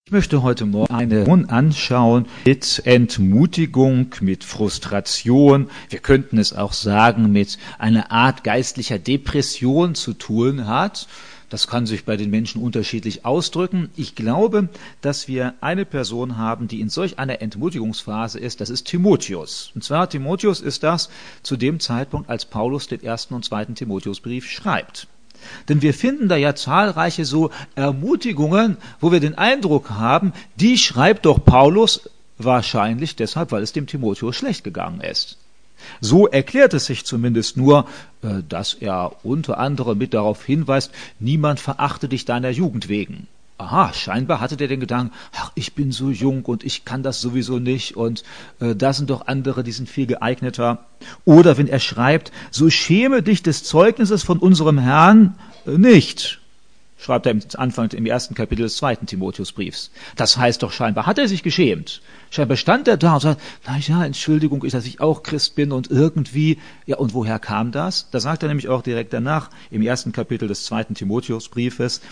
Ich möchte heute Morgen eine Situation anschauen mit Entmutigung, mit Frustration. Wir könnten es auch sagen, mit einer Art geistlicher Depression zu tun hat. Das kann sich bei den Menschen unterschiedlich ausdrücken. Ich glaube, dass wir eine Person haben, die in solch einer Entmutigungsphase ist. Das ist Timotheus. Und zwar Timotheus ist das zu dem Zeitpunkt, als Paulus den 1. und 2. Timotheusbrief schreibt. Denn wir finden da ja zahlreiche so Ermutigungen, wo wir den Eindruck haben, die schreibt doch Paulus wahrscheinlich deshalb, weil es dem Timotheus schlecht gegangen ist. So erklärt es sich zumindest nur, dass er unter anderem mit darauf hinweist, niemand verachte dich deiner Jugend wegen. Aha, scheinbar hatte der den Gedanken, ach, ich bin so jung und ich kann das sowieso nicht und da sind doch andere, die sind viel geeigneter. Oder wenn er schreibt, so schäme dich des Zeugnisses von unserem Herrn nicht, schreibt er im ersten Kapitel des 2. Timotheusbriefs. Das heißt doch, scheinbar hat er sich geschämt. Scheinbar stand er da und sagt, na ja, Entschuldigung, dass ich auch Christ bin und irgendwie, ja, und woher kam das? Da sagt er nämlich auch direkt danach, im ersten Kapitel des 2. Timotheusbriefes,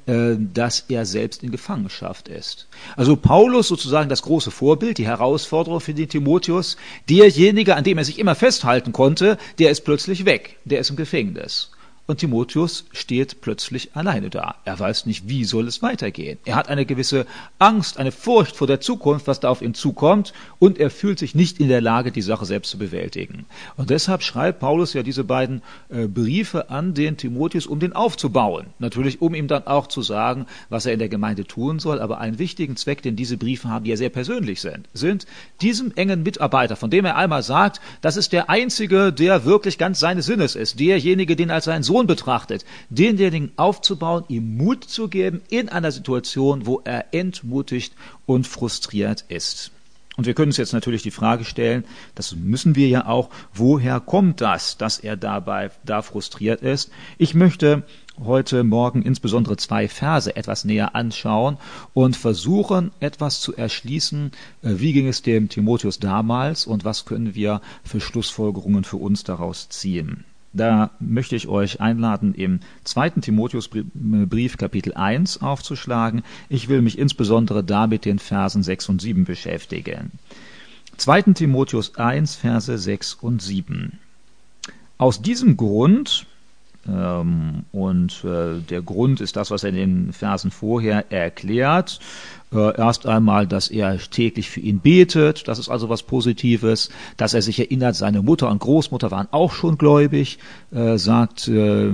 dass er selbst in Gefangenschaft ist. Also Paulus sozusagen das große Vorbild, die Herausforderung für den Timotheus, derjenige, an dem er sich immer festhalten konnte, der ist plötzlich weg, der ist im Gefängnis. Und Timotheus steht plötzlich alleine da. Er weiß nicht, wie soll es weitergehen. Er hat eine gewisse Angst, eine Furcht vor der Zukunft, was da auf ihn zukommt, und er fühlt sich nicht in der Lage, die Sache selbst zu bewältigen. Und deshalb schreibt Paulus ja diese beiden Briefe an den Timotheus, um den aufzubauen. Natürlich, um ihm dann auch zu sagen, was er in der Gemeinde tun soll, aber einen wichtigen Zweck, den diese Briefe haben, die ja sehr persönlich sind diesem engen Mitarbeiter, von dem er einmal sagt, das ist der Einzige, der wirklich ganz seines Sinnes ist, derjenige, den er als seinen Sohn betrachtet, denjenigen aufzubauen, ihm Mut zu geben in einer Situation, wo er entmutigt und frustriert ist. Und wir können uns jetzt natürlich die Frage stellen, das müssen wir ja auch, woher kommt das, dass er da frustriert ist? Ich möchte heute Morgen insbesondere 2 Verse etwas näher anschauen und versuchen, etwas zu erschließen, wie ging es dem Timotheus damals und was können wir für Schlussfolgerungen für uns daraus ziehen. Da möchte ich euch einladen, im 2. Timotheusbrief Kapitel 1 aufzuschlagen. Ich will mich insbesondere da mit den Versen 6 und 7 beschäftigen. 2. Timotheus 1, Verse 6 und 7. Aus diesem Grund, der Grund ist das, was er in den Versen vorher erklärt, erst einmal, dass er täglich für ihn betet, das ist also was Positives, dass er sich erinnert, seine Mutter und Großmutter waren auch schon gläubig, sagt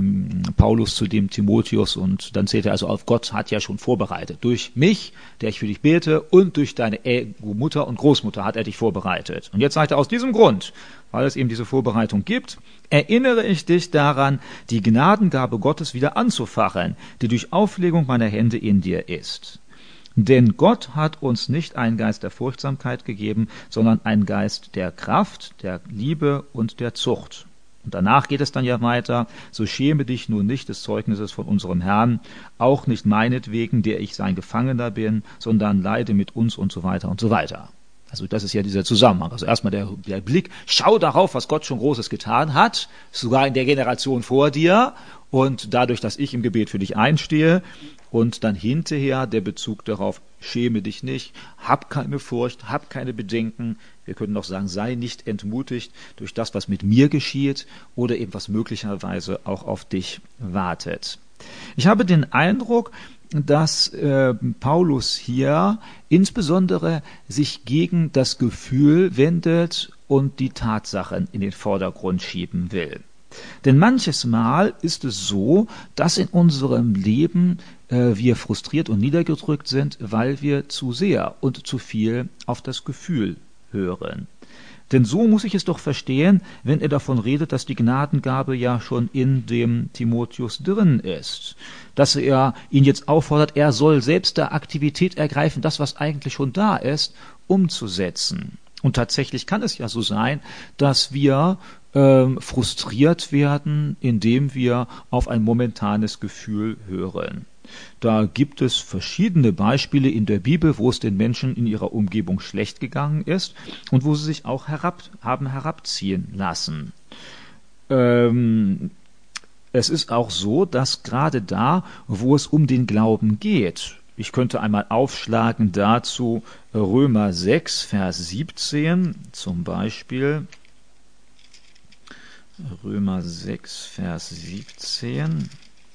Paulus zu dem Timotheus, und dann zählt er also auf, Gott hat ja schon vorbereitet. Durch mich, der ich für dich bete, und durch deine Mutter und Großmutter hat er dich vorbereitet. Und jetzt sagt er, aus diesem Grund, weil es eben diese Vorbereitung gibt, erinnere ich dich daran, die Gnadengabe Gottes wieder anzufachen, die durch Auflegung meiner Hände in dir ist. Denn Gott hat uns nicht einen Geist der Furchtsamkeit gegeben, sondern einen Geist der Kraft, der Liebe und der Zucht. Und danach geht es dann ja weiter, so schäme dich nun nicht des Zeugnisses von unserem Herrn, auch nicht meinetwegen, der ich sein Gefangener bin, sondern leide mit uns und so weiter und so weiter. Also das ist ja dieser Zusammenhang. Also erstmal der Blick, schau darauf, was Gott schon Großes getan hat, sogar in der Generation vor dir, und dadurch, dass ich im Gebet für dich einstehe, und dann hinterher der Bezug darauf, schäme dich nicht, hab keine Furcht, hab keine Bedenken. Wir können noch sagen, sei nicht entmutigt durch das, was mit mir geschieht oder eben was möglicherweise auch auf dich wartet. Ich habe den Eindruck, dass Paulus hier insbesondere sich gegen das Gefühl wendet und die Tatsachen in den Vordergrund schieben will. Denn manches Mal ist es so, dass in unserem Leben wir frustriert und niedergedrückt sind, weil wir zu sehr und zu viel auf das Gefühl hören. Denn so muss ich es doch verstehen, wenn er davon redet, dass die Gnadengabe ja schon in dem Timotheus drin ist. Dass er ihn jetzt auffordert, er soll selbst da Aktivität ergreifen, das, was eigentlich schon da ist, umzusetzen. Und tatsächlich kann es ja so sein, dass wir frustriert werden, indem wir auf ein momentanes Gefühl hören. Da gibt es verschiedene Beispiele in der Bibel, wo es den Menschen in ihrer Umgebung schlecht gegangen ist und wo sie sich auch haben herabziehen lassen. Es ist auch so, dass gerade da, wo es um den Glauben geht, Ich könnte einmal aufschlagen dazu Römer 6, Vers 17 zum Beispiel. Römer 6, Vers 17.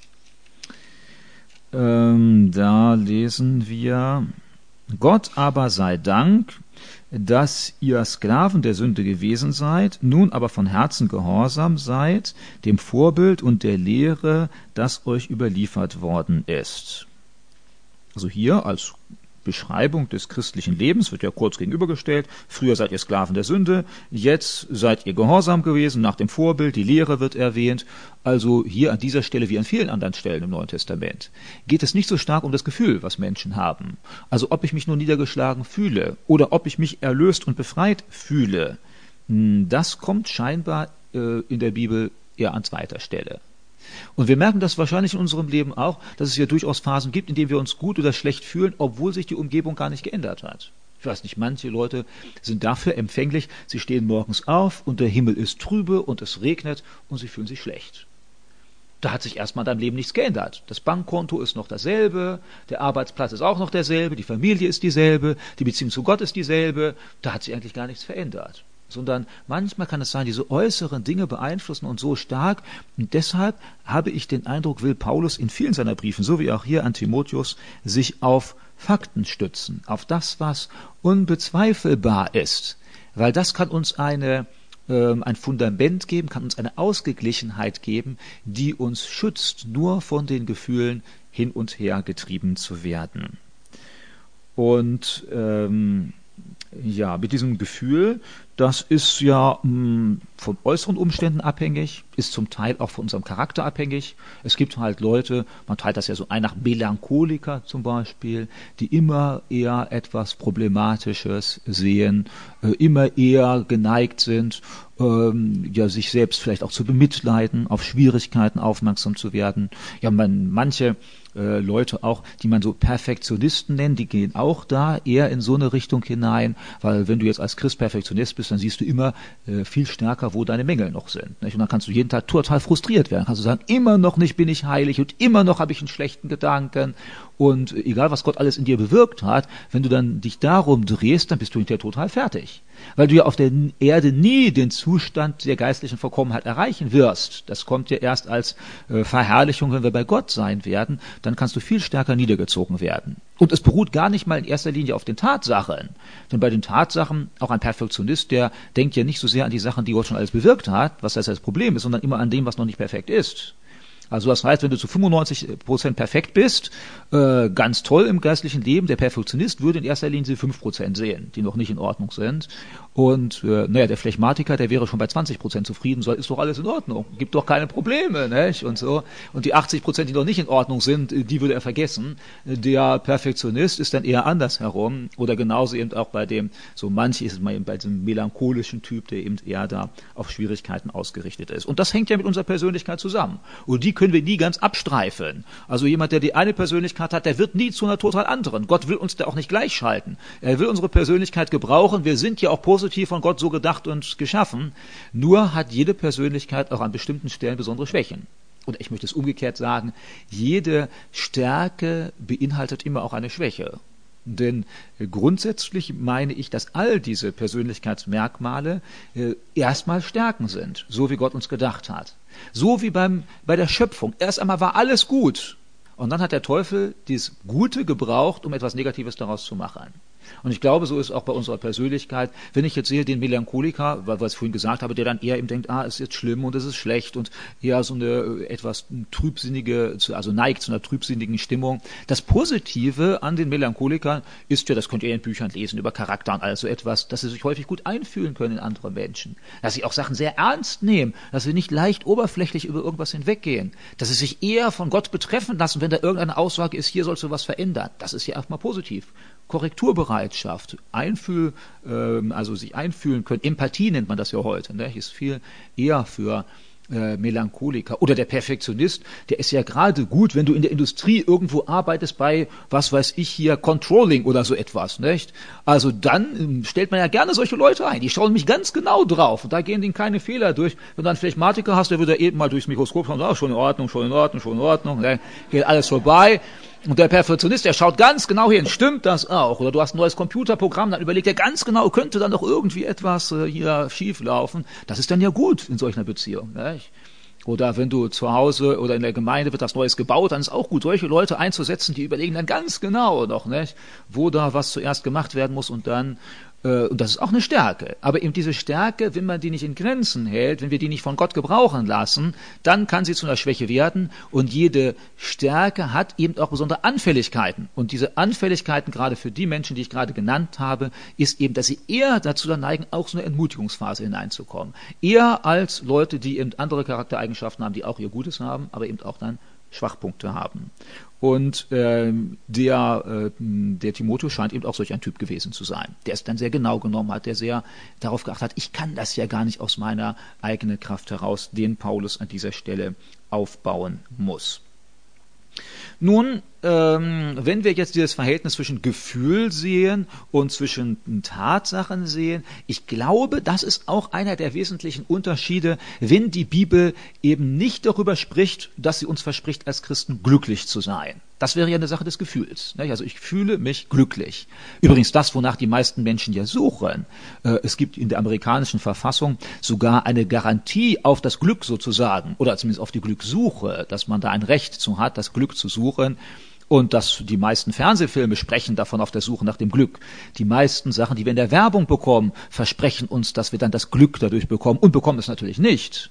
Da lesen wir: Gott aber sei Dank, dass ihr Sklaven der Sünde gewesen seid, nun aber von Herzen gehorsam seid, dem Vorbild und der Lehre, das euch überliefert worden ist. Also hier als Beschreibung des christlichen Lebens wird ja kurz gegenübergestellt: Früher seid ihr Sklaven der Sünde, jetzt seid ihr gehorsam gewesen, nach dem Vorbild, die Lehre wird erwähnt. Also hier an dieser Stelle wie an vielen anderen Stellen im Neuen Testament geht es nicht so stark um das Gefühl, was Menschen haben. Also ob ich mich nur niedergeschlagen fühle oder ob ich mich erlöst und befreit fühle, das kommt scheinbar in der Bibel eher an zweiter Stelle. Und wir merken das wahrscheinlich in unserem Leben auch, dass es ja durchaus Phasen gibt, in denen wir uns gut oder schlecht fühlen, obwohl sich die Umgebung gar nicht geändert hat. Ich weiß nicht, manche Leute sind dafür empfänglich, sie stehen morgens auf und der Himmel ist trübe und es regnet und sie fühlen sich schlecht. Da hat sich erstmal in deinem Leben nichts geändert. Das Bankkonto ist noch dasselbe, der Arbeitsplatz ist auch noch derselbe, die Familie ist dieselbe, die Beziehung zu Gott ist dieselbe, da hat sich eigentlich gar nichts verändert. Sondern manchmal kann es sein, diese äußeren Dinge beeinflussen uns so stark. Und deshalb habe ich den Eindruck, will Paulus in vielen seiner Briefen, so wie auch hier an Timotheus, sich auf Fakten stützen, auf das, was unbezweifelbar ist. Weil das kann uns ein Fundament geben, kann uns eine Ausgeglichenheit geben, die uns schützt, nur von den Gefühlen hin und her getrieben zu werden. Und ja, mit diesem Gefühl, das ist ja von äußeren Umständen abhängig, ist zum Teil auch von unserem Charakter abhängig. Es gibt halt Leute, man teilt das ja so ein nach Melancholiker zum Beispiel, die immer eher etwas Problematisches sehen, immer eher geneigt sind, ja, sich selbst vielleicht auch zu bemitleiden, auf Schwierigkeiten aufmerksam zu werden. Ja, manche Leute auch, die man so Perfektionisten nennt, die gehen auch da eher in so eine Richtung hinein, weil wenn du jetzt als Christ Perfektionist bist, dann siehst du immer viel stärker, wo deine Mängel noch sind. Nicht? Und dann kannst du jeden Tag total frustriert werden. Kannst du sagen, immer noch nicht bin ich heilig und immer noch habe ich einen schlechten Gedanken. Und egal, was Gott alles in dir bewirkt hat, wenn du dann dich darum drehst, dann bist du hinterher total fertig. Weil du ja auf der Erde nie den Zustand der geistlichen Vollkommenheit erreichen wirst. Das kommt ja erst als Verherrlichung, wenn wir bei Gott sein werden. Dann kannst du viel stärker niedergezogen werden. Und es beruht gar nicht mal in erster Linie auf den Tatsachen. Denn bei den Tatsachen, auch ein Perfektionist, der denkt ja nicht so sehr an die Sachen, die Gott schon alles bewirkt hat, was das Problem ist, sondern immer an dem, was noch nicht perfekt ist. Also das heißt, wenn du zu 95% perfekt bist, ganz toll im geistlichen Leben, der Perfektionist würde in erster Linie diese 5% sehen, die noch nicht in Ordnung sind. Und der Phlegmatiker, der wäre schon bei 20% zufrieden, ist doch alles in Ordnung, gibt doch keine Probleme, nicht? Und so. Und die 80%, die noch nicht in Ordnung sind, die würde er vergessen. Der Perfektionist ist dann eher andersherum, oder genauso eben auch bei dem, so manche ist es mal eben bei diesem melancholischen Typ, der eben eher da auf Schwierigkeiten ausgerichtet ist. Und das hängt ja mit unserer Persönlichkeit zusammen. Und die können wir nie ganz abstreifen. Also jemand, der die eine Persönlichkeit hat, der wird nie zu einer total anderen. Gott will uns da auch nicht gleichschalten. Er will unsere Persönlichkeit gebrauchen. Wir sind ja auch positiv von Gott so gedacht und geschaffen. Nur hat jede Persönlichkeit auch an bestimmten Stellen besondere Schwächen. Und ich möchte es umgekehrt sagen, jede Stärke beinhaltet immer auch eine Schwäche. Denn grundsätzlich meine ich, dass all diese Persönlichkeitsmerkmale erstmal Stärken sind, so wie Gott uns gedacht hat. So wie bei der Schöpfung. Erst einmal war alles gut. Und dann hat der Teufel dieses Gute gebraucht, um etwas Negatives daraus zu machen. Und ich glaube, so ist auch bei unserer Persönlichkeit. Wenn ich jetzt sehe, den Melancholiker, weil ich vorhin gesagt habe, der dann eher eben denkt, ist jetzt schlimm und es ist schlecht und eher so eine etwas trübsinnige, also neigt zu einer trübsinnigen Stimmung. Das Positive an den Melancholikern ist ja, das könnt ihr in Büchern lesen, über Charakter und alles so etwas, dass sie sich häufig gut einfühlen können in andere Menschen. Dass sie auch Sachen sehr ernst nehmen, dass sie nicht leicht oberflächlich über irgendwas hinweggehen. Dass sie sich eher von Gott betreffen lassen, wenn da irgendeine Aussage ist, hier sollst du was verändern. Das ist ja erstmal positiv. Korrekturbereitschaft, also sich einfühlen können, Empathie nennt man das ja heute, ne? Ist viel eher für Melancholiker. Oder der Perfektionist, der ist ja gerade gut, wenn du in der Industrie irgendwo arbeitest bei, was weiß ich hier, Controlling oder so etwas, nicht? Also dann stellt man ja gerne solche Leute ein, die schauen mich ganz genau drauf und da gehen denen keine Fehler durch. Wenn du einen Phlegmatiker hast, der würde eben mal durchs Mikroskop schauen, schon in Ordnung, ne? Geht alles vorbei. Und der Perfektionist, der schaut ganz genau hin, stimmt das auch? Oder du hast ein neues Computerprogramm, dann überlegt er ganz genau, könnte dann doch irgendwie etwas hier schief laufen. Das ist dann ja gut in solch einer Beziehung. Nicht? Oder wenn du zu Hause oder in der Gemeinde wird was Neues gebaut, dann ist auch gut, solche Leute einzusetzen, die überlegen dann ganz genau noch, nicht, wo da was zuerst gemacht werden muss und dann, und das ist auch eine Stärke. Aber eben diese Stärke, wenn man die nicht in Grenzen hält, wenn wir die nicht von Gott gebrauchen lassen, dann kann sie zu einer Schwäche werden und jede Stärke hat eben auch besondere Anfälligkeiten. Und diese Anfälligkeiten, gerade für die Menschen, die ich gerade genannt habe, ist eben, dass sie eher dazu neigen, auch so eine Entmutigungsphase hineinzukommen. Eher als Leute, die eben andere Charaktereigenschaften haben, die auch ihr Gutes haben, aber eben auch dann Schwachpunkte haben. Und der Timotheus scheint eben auch solch ein Typ gewesen zu sein, der es dann sehr genau genommen hat, der sehr darauf geachtet hat, ich kann das ja gar nicht aus meiner eigenen Kraft heraus, den Paulus an dieser Stelle aufbauen muss. Nun, wenn wir jetzt dieses Verhältnis zwischen Gefühl sehen und zwischen Tatsachen sehen, ich glaube, das ist auch einer der wesentlichen Unterschiede, wenn die Bibel eben nicht darüber spricht, dass sie uns verspricht, als Christen glücklich zu sein. Das wäre ja eine Sache des Gefühls. Also ich fühle mich glücklich. Übrigens das, wonach die meisten Menschen ja suchen. Es gibt in der amerikanischen Verfassung sogar eine Garantie auf das Glück sozusagen, oder zumindest auf die Glückssuche, dass man da ein Recht zu hat, das Glück zu suchen. Und dass die meisten Fernsehfilme sprechen davon auf der Suche nach dem Glück. Die meisten Sachen, die wir in der Werbung bekommen, versprechen uns, dass wir dann das Glück dadurch bekommen und bekommen es natürlich nicht.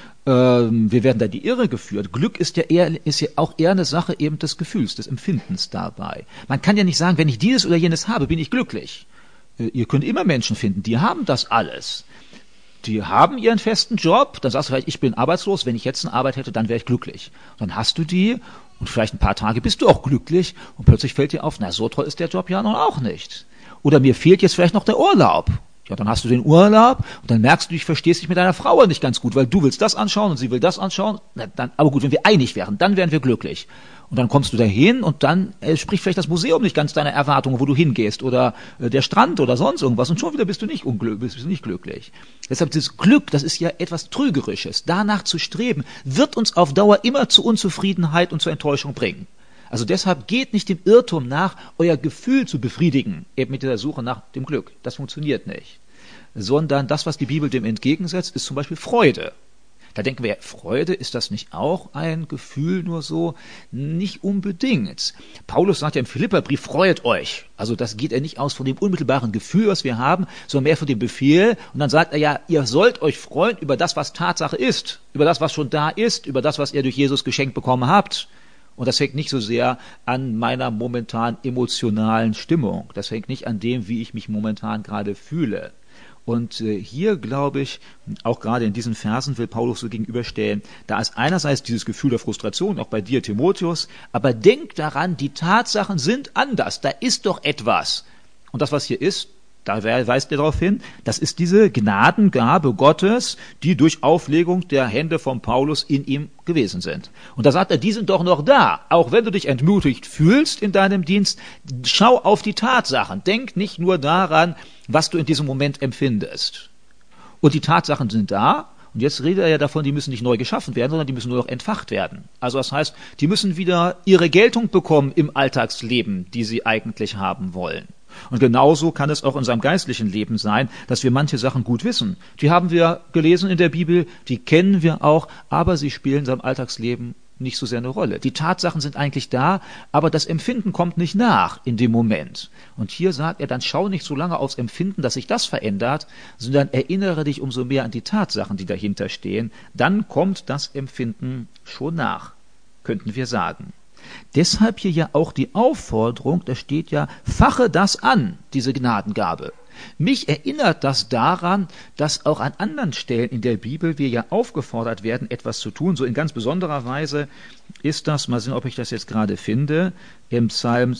Wir werden da die Irre geführt. Glück ist ja auch eher eine Sache eben des Gefühls, des Empfindens dabei. Man kann ja nicht sagen, wenn ich dieses oder jenes habe, bin ich glücklich. Ihr könnt immer Menschen finden, die haben das alles. Die haben ihren festen Job, dann sagst du vielleicht, ich bin arbeitslos, wenn ich jetzt eine Arbeit hätte, dann wäre ich glücklich. Dann hast du die und vielleicht ein paar Tage bist du auch glücklich und plötzlich fällt dir auf, na, so toll ist der Job ja noch auch nicht. Oder mir fehlt jetzt vielleicht noch der Urlaub. Ja, dann hast du den Urlaub und dann merkst du, ich verstehst dich mit deiner Frau nicht ganz gut, weil du willst das anschauen und sie will das anschauen. Na, dann, aber gut, wenn wir einig wären, dann wären wir glücklich. Und dann kommst du dahin und dann spricht vielleicht das Museum nicht ganz deiner Erwartungen, wo du hingehst oder der Strand oder sonst irgendwas und schon wieder bist du nicht glücklich. Deshalb dieses Glück, das ist ja etwas Trügerisches. Danach zu streben, wird uns auf Dauer immer zu Unzufriedenheit und zur Enttäuschung bringen. Also deshalb geht nicht dem Irrtum nach, euer Gefühl zu befriedigen, eben mit dieser Suche nach dem Glück. Das funktioniert nicht. Sondern das, was die Bibel dem entgegensetzt, ist zum Beispiel Freude. Da denken wir, Freude, ist das nicht auch ein Gefühl nur so? Nicht unbedingt. Paulus sagt ja im Philipperbrief, freut euch. Also das geht ja nicht aus von dem unmittelbaren Gefühl, was wir haben, sondern mehr von dem Befehl. Und dann sagt er ja, ihr sollt euch freuen über das, was Tatsache ist, über das, was schon da ist, über das, was ihr durch Jesus geschenkt bekommen habt. Und das hängt nicht so sehr an meiner momentan emotionalen Stimmung. Das hängt nicht an dem, wie ich mich momentan gerade fühle. Und hier glaube ich, auch gerade in diesen Versen will Paulus so gegenüberstellen, da ist einerseits dieses Gefühl der Frustration, auch bei dir, Timotheus, aber denk daran, die Tatsachen sind anders, da ist doch etwas. Und das, was hier ist, da weist er darauf hin, das ist diese Gnadengabe Gottes, die durch Auflegung der Hände von Paulus in ihm gewesen sind. Und da sagt er, die sind doch noch da. Auch wenn du dich entmutigt fühlst in deinem Dienst, schau auf die Tatsachen. Denk nicht nur daran, was du in diesem Moment empfindest. Und die Tatsachen sind da. Und jetzt redet er ja davon, die müssen nicht neu geschaffen werden, sondern die müssen nur noch entfacht werden. Also das heißt, die müssen wieder ihre Geltung bekommen im Alltagsleben, die sie eigentlich haben wollen. Und genauso kann es auch in unserem geistlichen Leben sein, dass wir manche Sachen gut wissen. Die haben wir gelesen in der Bibel, die kennen wir auch, aber sie spielen in unserem Alltagsleben nicht so sehr eine Rolle. Die Tatsachen sind eigentlich da, aber das Empfinden kommt nicht nach in dem Moment. Und hier sagt er, dann schau nicht so lange aufs Empfinden, dass sich das verändert, sondern erinnere dich umso mehr an die Tatsachen, die dahinter stehen. Dann kommt das Empfinden schon nach, könnten wir sagen. Deshalb hier ja auch die Aufforderung, da steht ja, fache das an, diese Gnadengabe. Mich erinnert das daran, dass auch an anderen Stellen in der Bibel wir ja aufgefordert werden, etwas zu tun. So in ganz besonderer Weise ist das, mal sehen, ob ich das jetzt gerade finde, im Psalm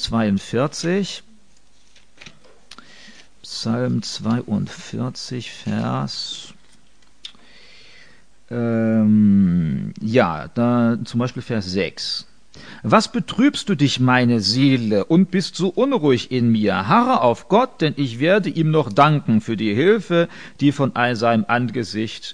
42. Psalm 42, Vers... da zum Beispiel Vers 6. Was betrübst du dich, meine Seele, und bist so unruhig in mir? Harre auf Gott, denn ich werde ihm noch danken für die Hilfe, die von all seinem Angesicht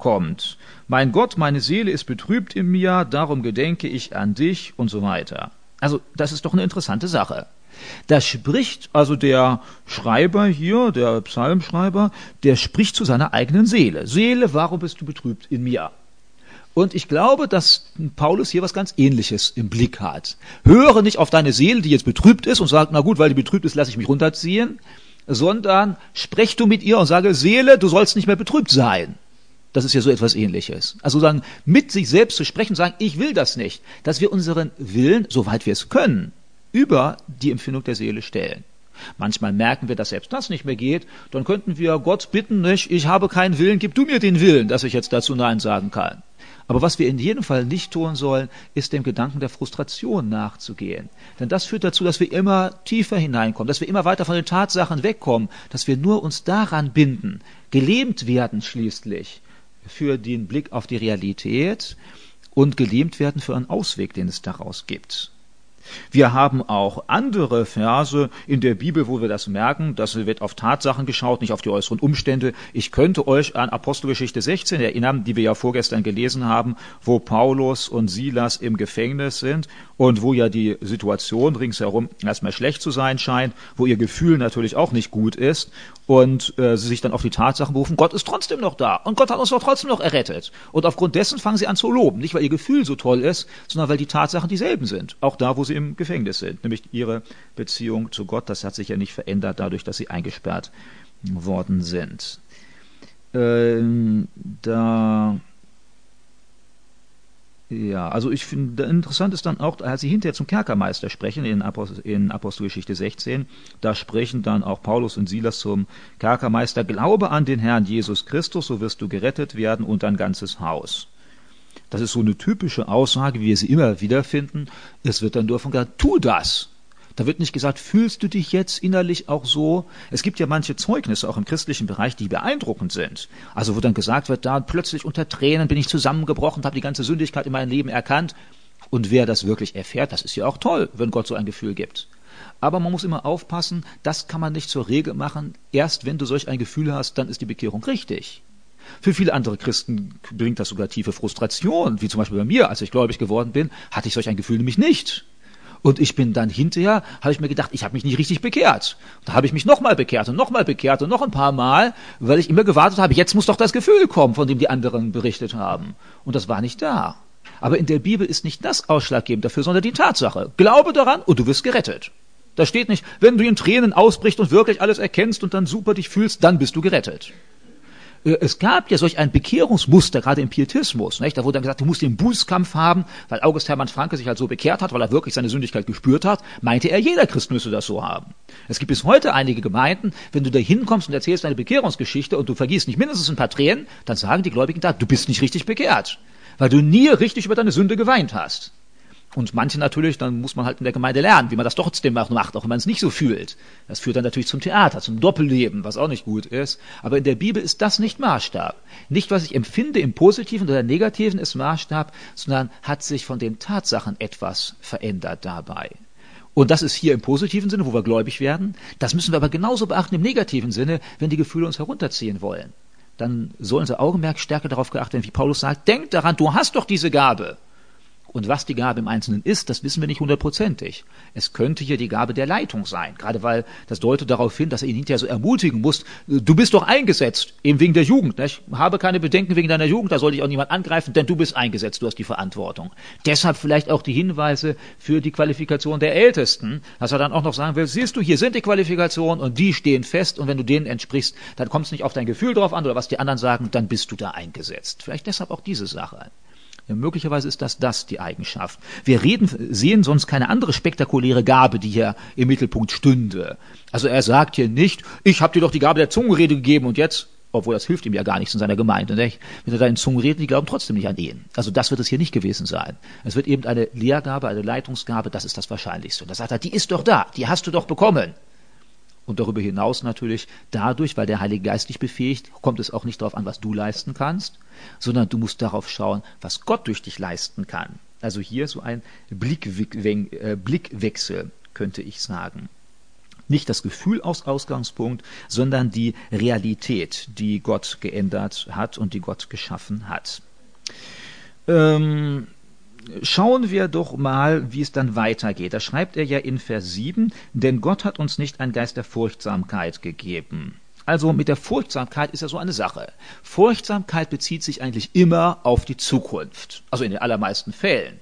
kommt. Mein Gott, meine Seele ist betrübt in mir, darum gedenke ich an dich und so weiter. Also das ist doch eine interessante Sache. Da spricht also der Schreiber hier, der Psalmschreiber, der spricht zu seiner eigenen Seele. Seele, warum bist du betrübt in mir? Und ich glaube, dass Paulus hier was ganz Ähnliches im Blick hat. Höre nicht auf deine Seele, die jetzt betrübt ist und sag, na gut, weil die betrübt ist, lasse ich mich runterziehen, sondern sprech du mit ihr und sage, Seele, du sollst nicht mehr betrübt sein. Das ist ja so etwas Ähnliches. Also sagen, mit sich selbst zu sprechen und sagen, ich will das nicht. Dass wir unseren Willen, soweit wir es können, über die Empfindung der Seele stellen. Manchmal merken wir, dass selbst das nicht mehr geht. Dann könnten wir Gott bitten, nicht, ich habe keinen Willen, gib du mir den Willen, dass ich jetzt dazu Nein sagen kann. Aber was wir in jedem Fall nicht tun sollen, ist dem Gedanken der Frustration nachzugehen. Denn das führt dazu, dass wir immer tiefer hineinkommen, dass wir immer weiter von den Tatsachen wegkommen, dass wir nur uns daran binden, gelähmt werden schließlich für den Blick auf die Realität und gelähmt werden für einen Ausweg, den es daraus gibt. Wir haben auch andere Verse in der Bibel, wo wir das merken, dass wird auf Tatsachen geschaut, nicht auf die äußeren Umstände. Ich könnte euch an Apostelgeschichte 16 erinnern, die wir ja vorgestern gelesen haben, wo Paulus und Silas im Gefängnis sind und wo ja die Situation ringsherum erstmal schlecht zu sein scheint, wo ihr Gefühl natürlich auch nicht gut ist und sie sich dann auf die Tatsachen berufen, Gott ist trotzdem noch da und Gott hat uns doch trotzdem noch errettet. Und aufgrund dessen fangen sie an zu loben, nicht weil ihr Gefühl so toll ist, sondern weil die Tatsachen dieselben sind, auch da, wo sie im Gefängnis sind, nämlich ihre Beziehung zu Gott, das hat sich ja nicht verändert dadurch, dass sie eingesperrt worden sind. Also ich finde, interessant ist dann auch, als sie hinterher zum Kerkermeister sprechen, in Apostelgeschichte 16, da sprechen dann auch Paulus und Silas zum Kerkermeister, glaube an den Herrn Jesus Christus, so wirst du gerettet werden und dein ganzes Haus. Das ist so eine typische Aussage, wie wir sie immer wieder finden. Es wird dann nur von gesagt, tu das. Da wird nicht gesagt, fühlst du dich jetzt innerlich auch so? Es gibt ja manche Zeugnisse auch im christlichen Bereich, die beeindruckend sind. Also wo dann gesagt wird, da plötzlich unter Tränen bin ich zusammengebrochen, habe die ganze Sündigkeit in meinem Leben erkannt. Und wer das wirklich erfährt, das ist ja auch toll, wenn Gott so ein Gefühl gibt. Aber man muss immer aufpassen, das kann man nicht zur Regel machen. Erst wenn du solch ein Gefühl hast, dann ist die Bekehrung richtig. Für viele andere Christen bringt das sogar tiefe Frustration, wie zum Beispiel bei mir, als ich gläubig geworden bin, hatte ich solch ein Gefühl nämlich nicht. Und ich bin dann hinterher, habe ich mir gedacht, ich habe mich nicht richtig bekehrt. Da habe ich mich nochmal bekehrt und nochmal bekehrt und noch ein paar Mal, weil ich immer gewartet habe, jetzt muss doch das Gefühl kommen, von dem die anderen berichtet haben. Und das war nicht da. Aber in der Bibel ist nicht das ausschlaggebend dafür, sondern die Tatsache. Glaube daran und du wirst gerettet. Da steht nicht, wenn du in Tränen ausbrichst und wirklich alles erkennst und dann super dich fühlst, dann bist du gerettet. Es gab ja solch ein Bekehrungsmuster, gerade im Pietismus, nicht? Da wurde dann gesagt, du musst den Bußkampf haben, weil August Hermann Francke sich halt so bekehrt hat, weil er wirklich seine Sündigkeit gespürt hat, meinte er, jeder Christ müsse das so haben. Es gibt bis heute einige Gemeinden, wenn du da hinkommst und erzählst deine Bekehrungsgeschichte und du vergießt nicht mindestens ein paar Tränen, dann sagen die Gläubigen da, du bist nicht richtig bekehrt, weil du nie richtig über deine Sünde geweint hast. Und manche natürlich, dann muss man halt in der Gemeinde lernen, wie man das trotzdem macht, auch wenn man es nicht so fühlt. Das führt dann natürlich zum Theater, zum Doppelleben, was auch nicht gut ist. Aber in der Bibel ist das nicht Maßstab. Nicht, was ich empfinde im Positiven oder Negativen ist Maßstab, sondern hat sich von den Tatsachen etwas verändert dabei. Und das ist hier im positiven Sinne, wo wir gläubig werden. Das müssen wir aber genauso beachten im negativen Sinne, wenn die Gefühle uns herunterziehen wollen. Dann soll unser Augenmerk stärker darauf geachtet werden, wie Paulus sagt, denk daran, du hast doch diese Gabe. Und was die Gabe im Einzelnen ist, das wissen wir nicht hundertprozentig. Es könnte hier die Gabe der Leitung sein, gerade weil das deutet darauf hin, dass er ihn hinterher so ermutigen muss, du bist doch eingesetzt, eben wegen der Jugend. Nicht? Habe keine Bedenken wegen deiner Jugend, da soll dich auch niemand angreifen, denn du bist eingesetzt, du hast die Verantwortung. Deshalb vielleicht auch die Hinweise für die Qualifikation der Ältesten, dass er dann auch noch sagen will, siehst du, hier sind die Qualifikationen und die stehen fest und wenn du denen entsprichst, dann kommt es nicht auf dein Gefühl drauf an oder was die anderen sagen, dann bist du da eingesetzt. Vielleicht deshalb auch diese Sache. Ja, möglicherweise ist das die Eigenschaft. Wir sehen sonst keine andere spektakuläre Gabe, die hier im Mittelpunkt stünde. Also er sagt hier nicht, ich habe dir doch die Gabe der Zungenrede gegeben und jetzt, obwohl das hilft ihm ja gar nichts in seiner Gemeinde, nicht? Wenn er da in Zungen redet, die glauben trotzdem nicht an ihn. Also das wird es hier nicht gewesen sein. Es wird eben eine Lehrgabe, eine Leitungsgabe, das ist das Wahrscheinlichste. Und da sagt er, die ist doch da, die hast du doch bekommen. Und darüber hinaus natürlich dadurch, weil der Heilige Geist dich befähigt, kommt es auch nicht darauf an, was du leisten kannst, sondern du musst darauf schauen, was Gott durch dich leisten kann. Also hier so ein Blickwechsel, könnte ich sagen. Nicht das Gefühl als Ausgangspunkt, sondern die Realität, die Gott geändert hat und die Gott geschaffen hat. Schauen wir doch mal, wie es dann weitergeht. Da schreibt er ja in Vers 7, denn Gott hat uns nicht einen Geist der Furchtsamkeit gegeben. Also mit der Furchtsamkeit ist ja so eine Sache. Furchtsamkeit bezieht sich eigentlich immer auf die Zukunft, also in den allermeisten Fällen.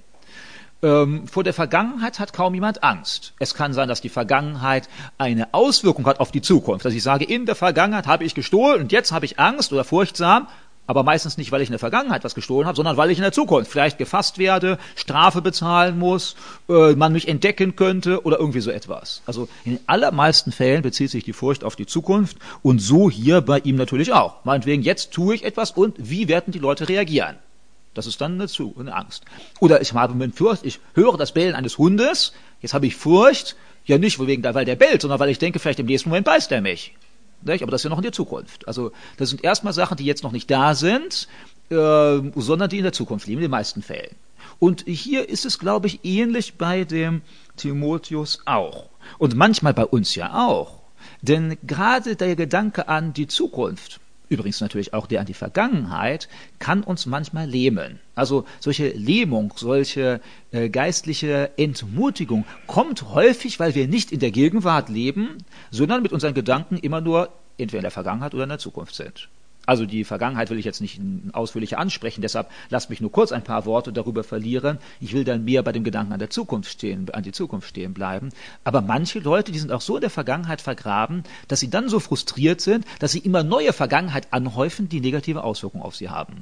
Vor der Vergangenheit hat kaum jemand Angst. Es kann sein, dass die Vergangenheit eine Auswirkung hat auf die Zukunft. Dass ich sage, in der Vergangenheit habe ich gestohlen und jetzt habe ich Angst oder furchtsam, aber meistens nicht, weil ich in der Vergangenheit was gestohlen habe, sondern weil ich in der Zukunft vielleicht gefasst werde, Strafe bezahlen muss, man mich entdecken könnte oder irgendwie so etwas. Also in den allermeisten Fällen bezieht sich die Furcht auf die Zukunft und so hier bei ihm natürlich auch. Meinetwegen, jetzt tue ich etwas und wie werden die Leute reagieren? Das ist dann eine Angst. Oder ich habe mit Furcht, ich höre das Bellen eines Hundes, jetzt habe ich Furcht, ja nicht weil der bellt, sondern weil ich denke, vielleicht im nächsten Moment beißt er mich. Nicht? Aber das ist ja noch in der Zukunft. Also das sind erstmal Sachen, die jetzt noch nicht da sind, sondern die in der Zukunft liegen, in den meisten Fällen. Und hier ist es, glaube ich, ähnlich bei dem Timotheus auch. Und manchmal bei uns ja auch. Denn gerade der Gedanke an die Zukunft, übrigens natürlich auch der an die Vergangenheit, kann uns manchmal lähmen. Also solche Lähmung, solche geistliche Entmutigung kommt häufig, weil wir nicht in der Gegenwart leben, sondern mit unseren Gedanken immer nur entweder in der Vergangenheit oder in der Zukunft sind. Also die Vergangenheit will ich jetzt nicht ausführlicher ansprechen, deshalb lasst mich nur kurz ein paar Worte darüber verlieren. Ich will dann mehr bei dem Gedanken an die Zukunft stehen bleiben. Aber manche Leute, die sind auch so in der Vergangenheit vergraben, dass sie dann so frustriert sind, dass sie immer neue Vergangenheit anhäufen, die negative Auswirkungen auf sie haben.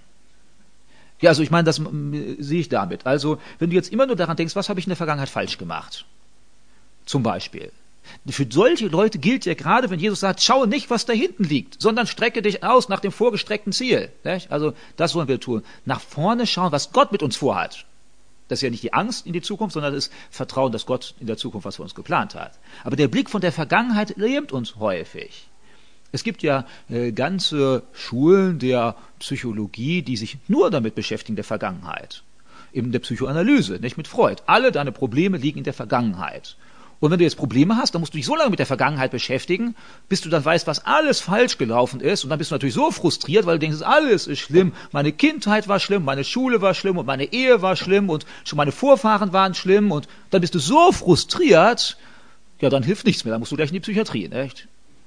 Ja, also ich meine, das sehe ich damit. Also wenn du jetzt immer nur daran denkst, was habe ich in der Vergangenheit falsch gemacht? Zum Beispiel. Für solche Leute gilt ja gerade, wenn Jesus sagt, schau nicht, was da hinten liegt, sondern strecke dich aus nach dem vorgestreckten Ziel. Nicht? Also das wollen wir tun. Nach vorne schauen, was Gott mit uns vorhat. Das ist ja nicht die Angst in die Zukunft, sondern das Vertrauen, dass Gott in der Zukunft was für uns geplant hat. Aber der Blick von der Vergangenheit lähmt uns häufig. Es gibt ja ganze Schulen der Psychologie, die sich nur damit beschäftigen, der Vergangenheit. In der Psychoanalyse, nicht mit Freud. Alle deine Probleme liegen in der Vergangenheit. Und wenn du jetzt Probleme hast, dann musst du dich so lange mit der Vergangenheit beschäftigen, bis du dann weißt, was alles falsch gelaufen ist. Und dann bist du natürlich so frustriert, weil du denkst, alles ist schlimm. Meine Kindheit war schlimm, meine Schule war schlimm und meine Ehe war schlimm und schon meine Vorfahren waren schlimm. Und dann bist du so frustriert, ja, dann hilft nichts mehr. Dann musst du gleich in die Psychiatrie, nicht?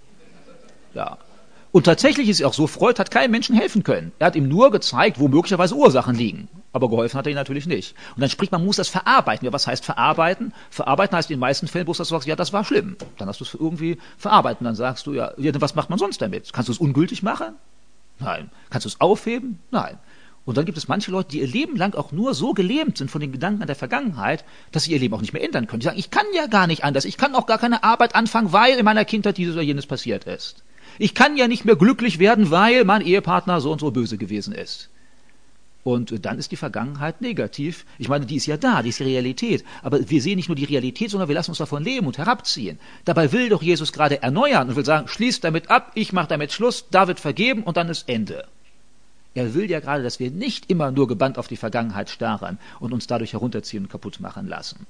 Ja. Und tatsächlich ist es auch so, Freud hat keinem Menschen helfen können. Er hat ihm nur gezeigt, wo möglicherweise Ursachen liegen. Aber geholfen hat er ihm natürlich nicht. Und dann spricht man muss das verarbeiten. Ja, was heißt verarbeiten? Verarbeiten heißt in den meisten Fällen bloß, dass du sagst, ja, das war schlimm. Dann hast du es irgendwie verarbeitet. Und dann sagst du, ja, was macht man sonst damit? Kannst du es ungültig machen? Nein. Kannst du es aufheben? Nein. Und dann gibt es manche Leute, die ihr Leben lang auch nur so gelähmt sind von den Gedanken an der Vergangenheit, dass sie ihr Leben auch nicht mehr ändern können. Die sagen, ich kann ja gar nicht anders. Ich kann auch gar keine Arbeit anfangen, weil in meiner Kindheit dieses oder jenes passiert ist. Ich kann ja nicht mehr glücklich werden, weil mein Ehepartner so und so böse gewesen ist. Und dann ist die Vergangenheit negativ. Ich meine, die ist ja da, die ist die Realität. Aber wir sehen nicht nur die Realität, sondern wir lassen uns davon leben und herabziehen. Dabei will doch Jesus gerade erneuern und will sagen, schließt damit ab, ich mache damit Schluss, da wird vergeben und dann ist Ende. Er will ja gerade, dass wir nicht immer nur gebannt auf die Vergangenheit starren und uns dadurch herunterziehen und kaputt machen lassen.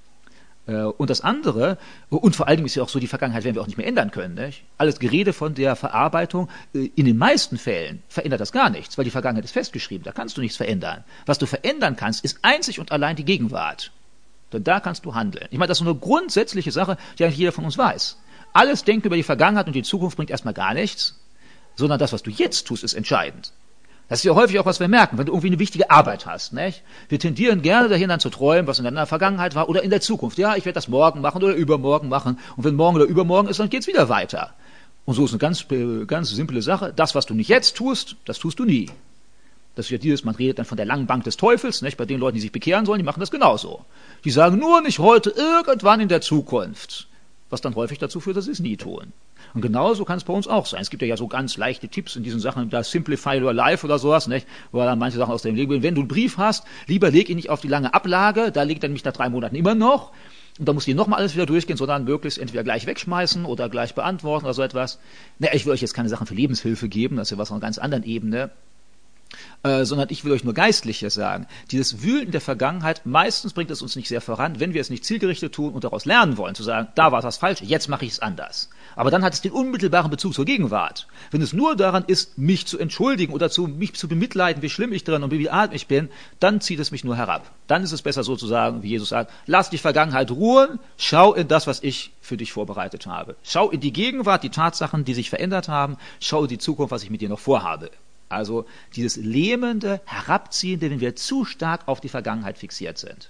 Und das andere, und vor allem ist ja auch so, die Vergangenheit werden wir auch nicht mehr ändern können. Nicht? Alles Gerede von der Verarbeitung, in den meisten Fällen verändert das gar nichts, weil die Vergangenheit ist festgeschrieben, da kannst du nichts verändern. Was du verändern kannst, ist einzig und allein die Gegenwart. Denn da kannst du handeln. Ich meine, das ist so eine grundsätzliche Sache, die eigentlich jeder von uns weiß. Alles Denken über die Vergangenheit und die Zukunft bringt erstmal gar nichts, sondern das, was du jetzt tust, ist entscheidend. Das ist ja häufig auch, was wir merken, wenn du irgendwie eine wichtige Arbeit hast. Nicht? Wir tendieren gerne dahin, dann zu träumen, was in der Vergangenheit war oder in der Zukunft. Ja, ich werde das morgen machen oder übermorgen machen. Und wenn morgen oder übermorgen ist, dann geht's wieder weiter. Und so ist eine ganz simple Sache. Das, was du nicht jetzt tust, das tust du nie. Das ist ja dieses, man redet dann von der langen Bank des Teufels. Nicht? Bei den Leuten, die sich bekehren sollen, die machen das genauso. Die sagen nur nicht heute, irgendwann in der Zukunft. Was dann häufig dazu führt, dass sie es nie tun. Und genauso kann es bei uns auch sein. Es gibt ja so ganz leichte Tipps in diesen Sachen, da Simplify Your Life oder sowas, nicht? Wo dann manche Sachen aus dem Leben, wenn du einen Brief hast, lieber leg ihn nicht auf die lange Ablage, da liegt er nämlich nach 3 Monaten immer noch. Und da musst du nochmal alles wieder durchgehen, sondern möglichst entweder gleich wegschmeißen oder gleich beantworten oder so etwas. Ich will euch jetzt keine Sachen für Lebenshilfe geben, das ist ja was auf einer ganz anderen Ebene. sondern ich will euch nur Geistliche sagen. Dieses Wühlen in der Vergangenheit, meistens bringt es uns nicht sehr voran, wenn wir es nicht zielgerichtet tun und daraus lernen wollen, zu sagen, da war das falsch, jetzt mache ich es anders. Aber dann hat es den unmittelbaren Bezug zur Gegenwart. Wenn es nur daran ist, mich zu entschuldigen oder mich zu bemitleiden, wie schlimm ich drin und wie arm ich bin, dann zieht es mich nur herab. Dann ist es besser sozusagen, wie Jesus sagt, lass die Vergangenheit ruhen, schau in das, was ich für dich vorbereitet habe. Schau in die Gegenwart, die Tatsachen, die sich verändert haben, schau in die Zukunft, was ich mit dir noch vorhabe. Also dieses lähmende, herabziehende, wenn wir zu stark auf die Vergangenheit fixiert sind.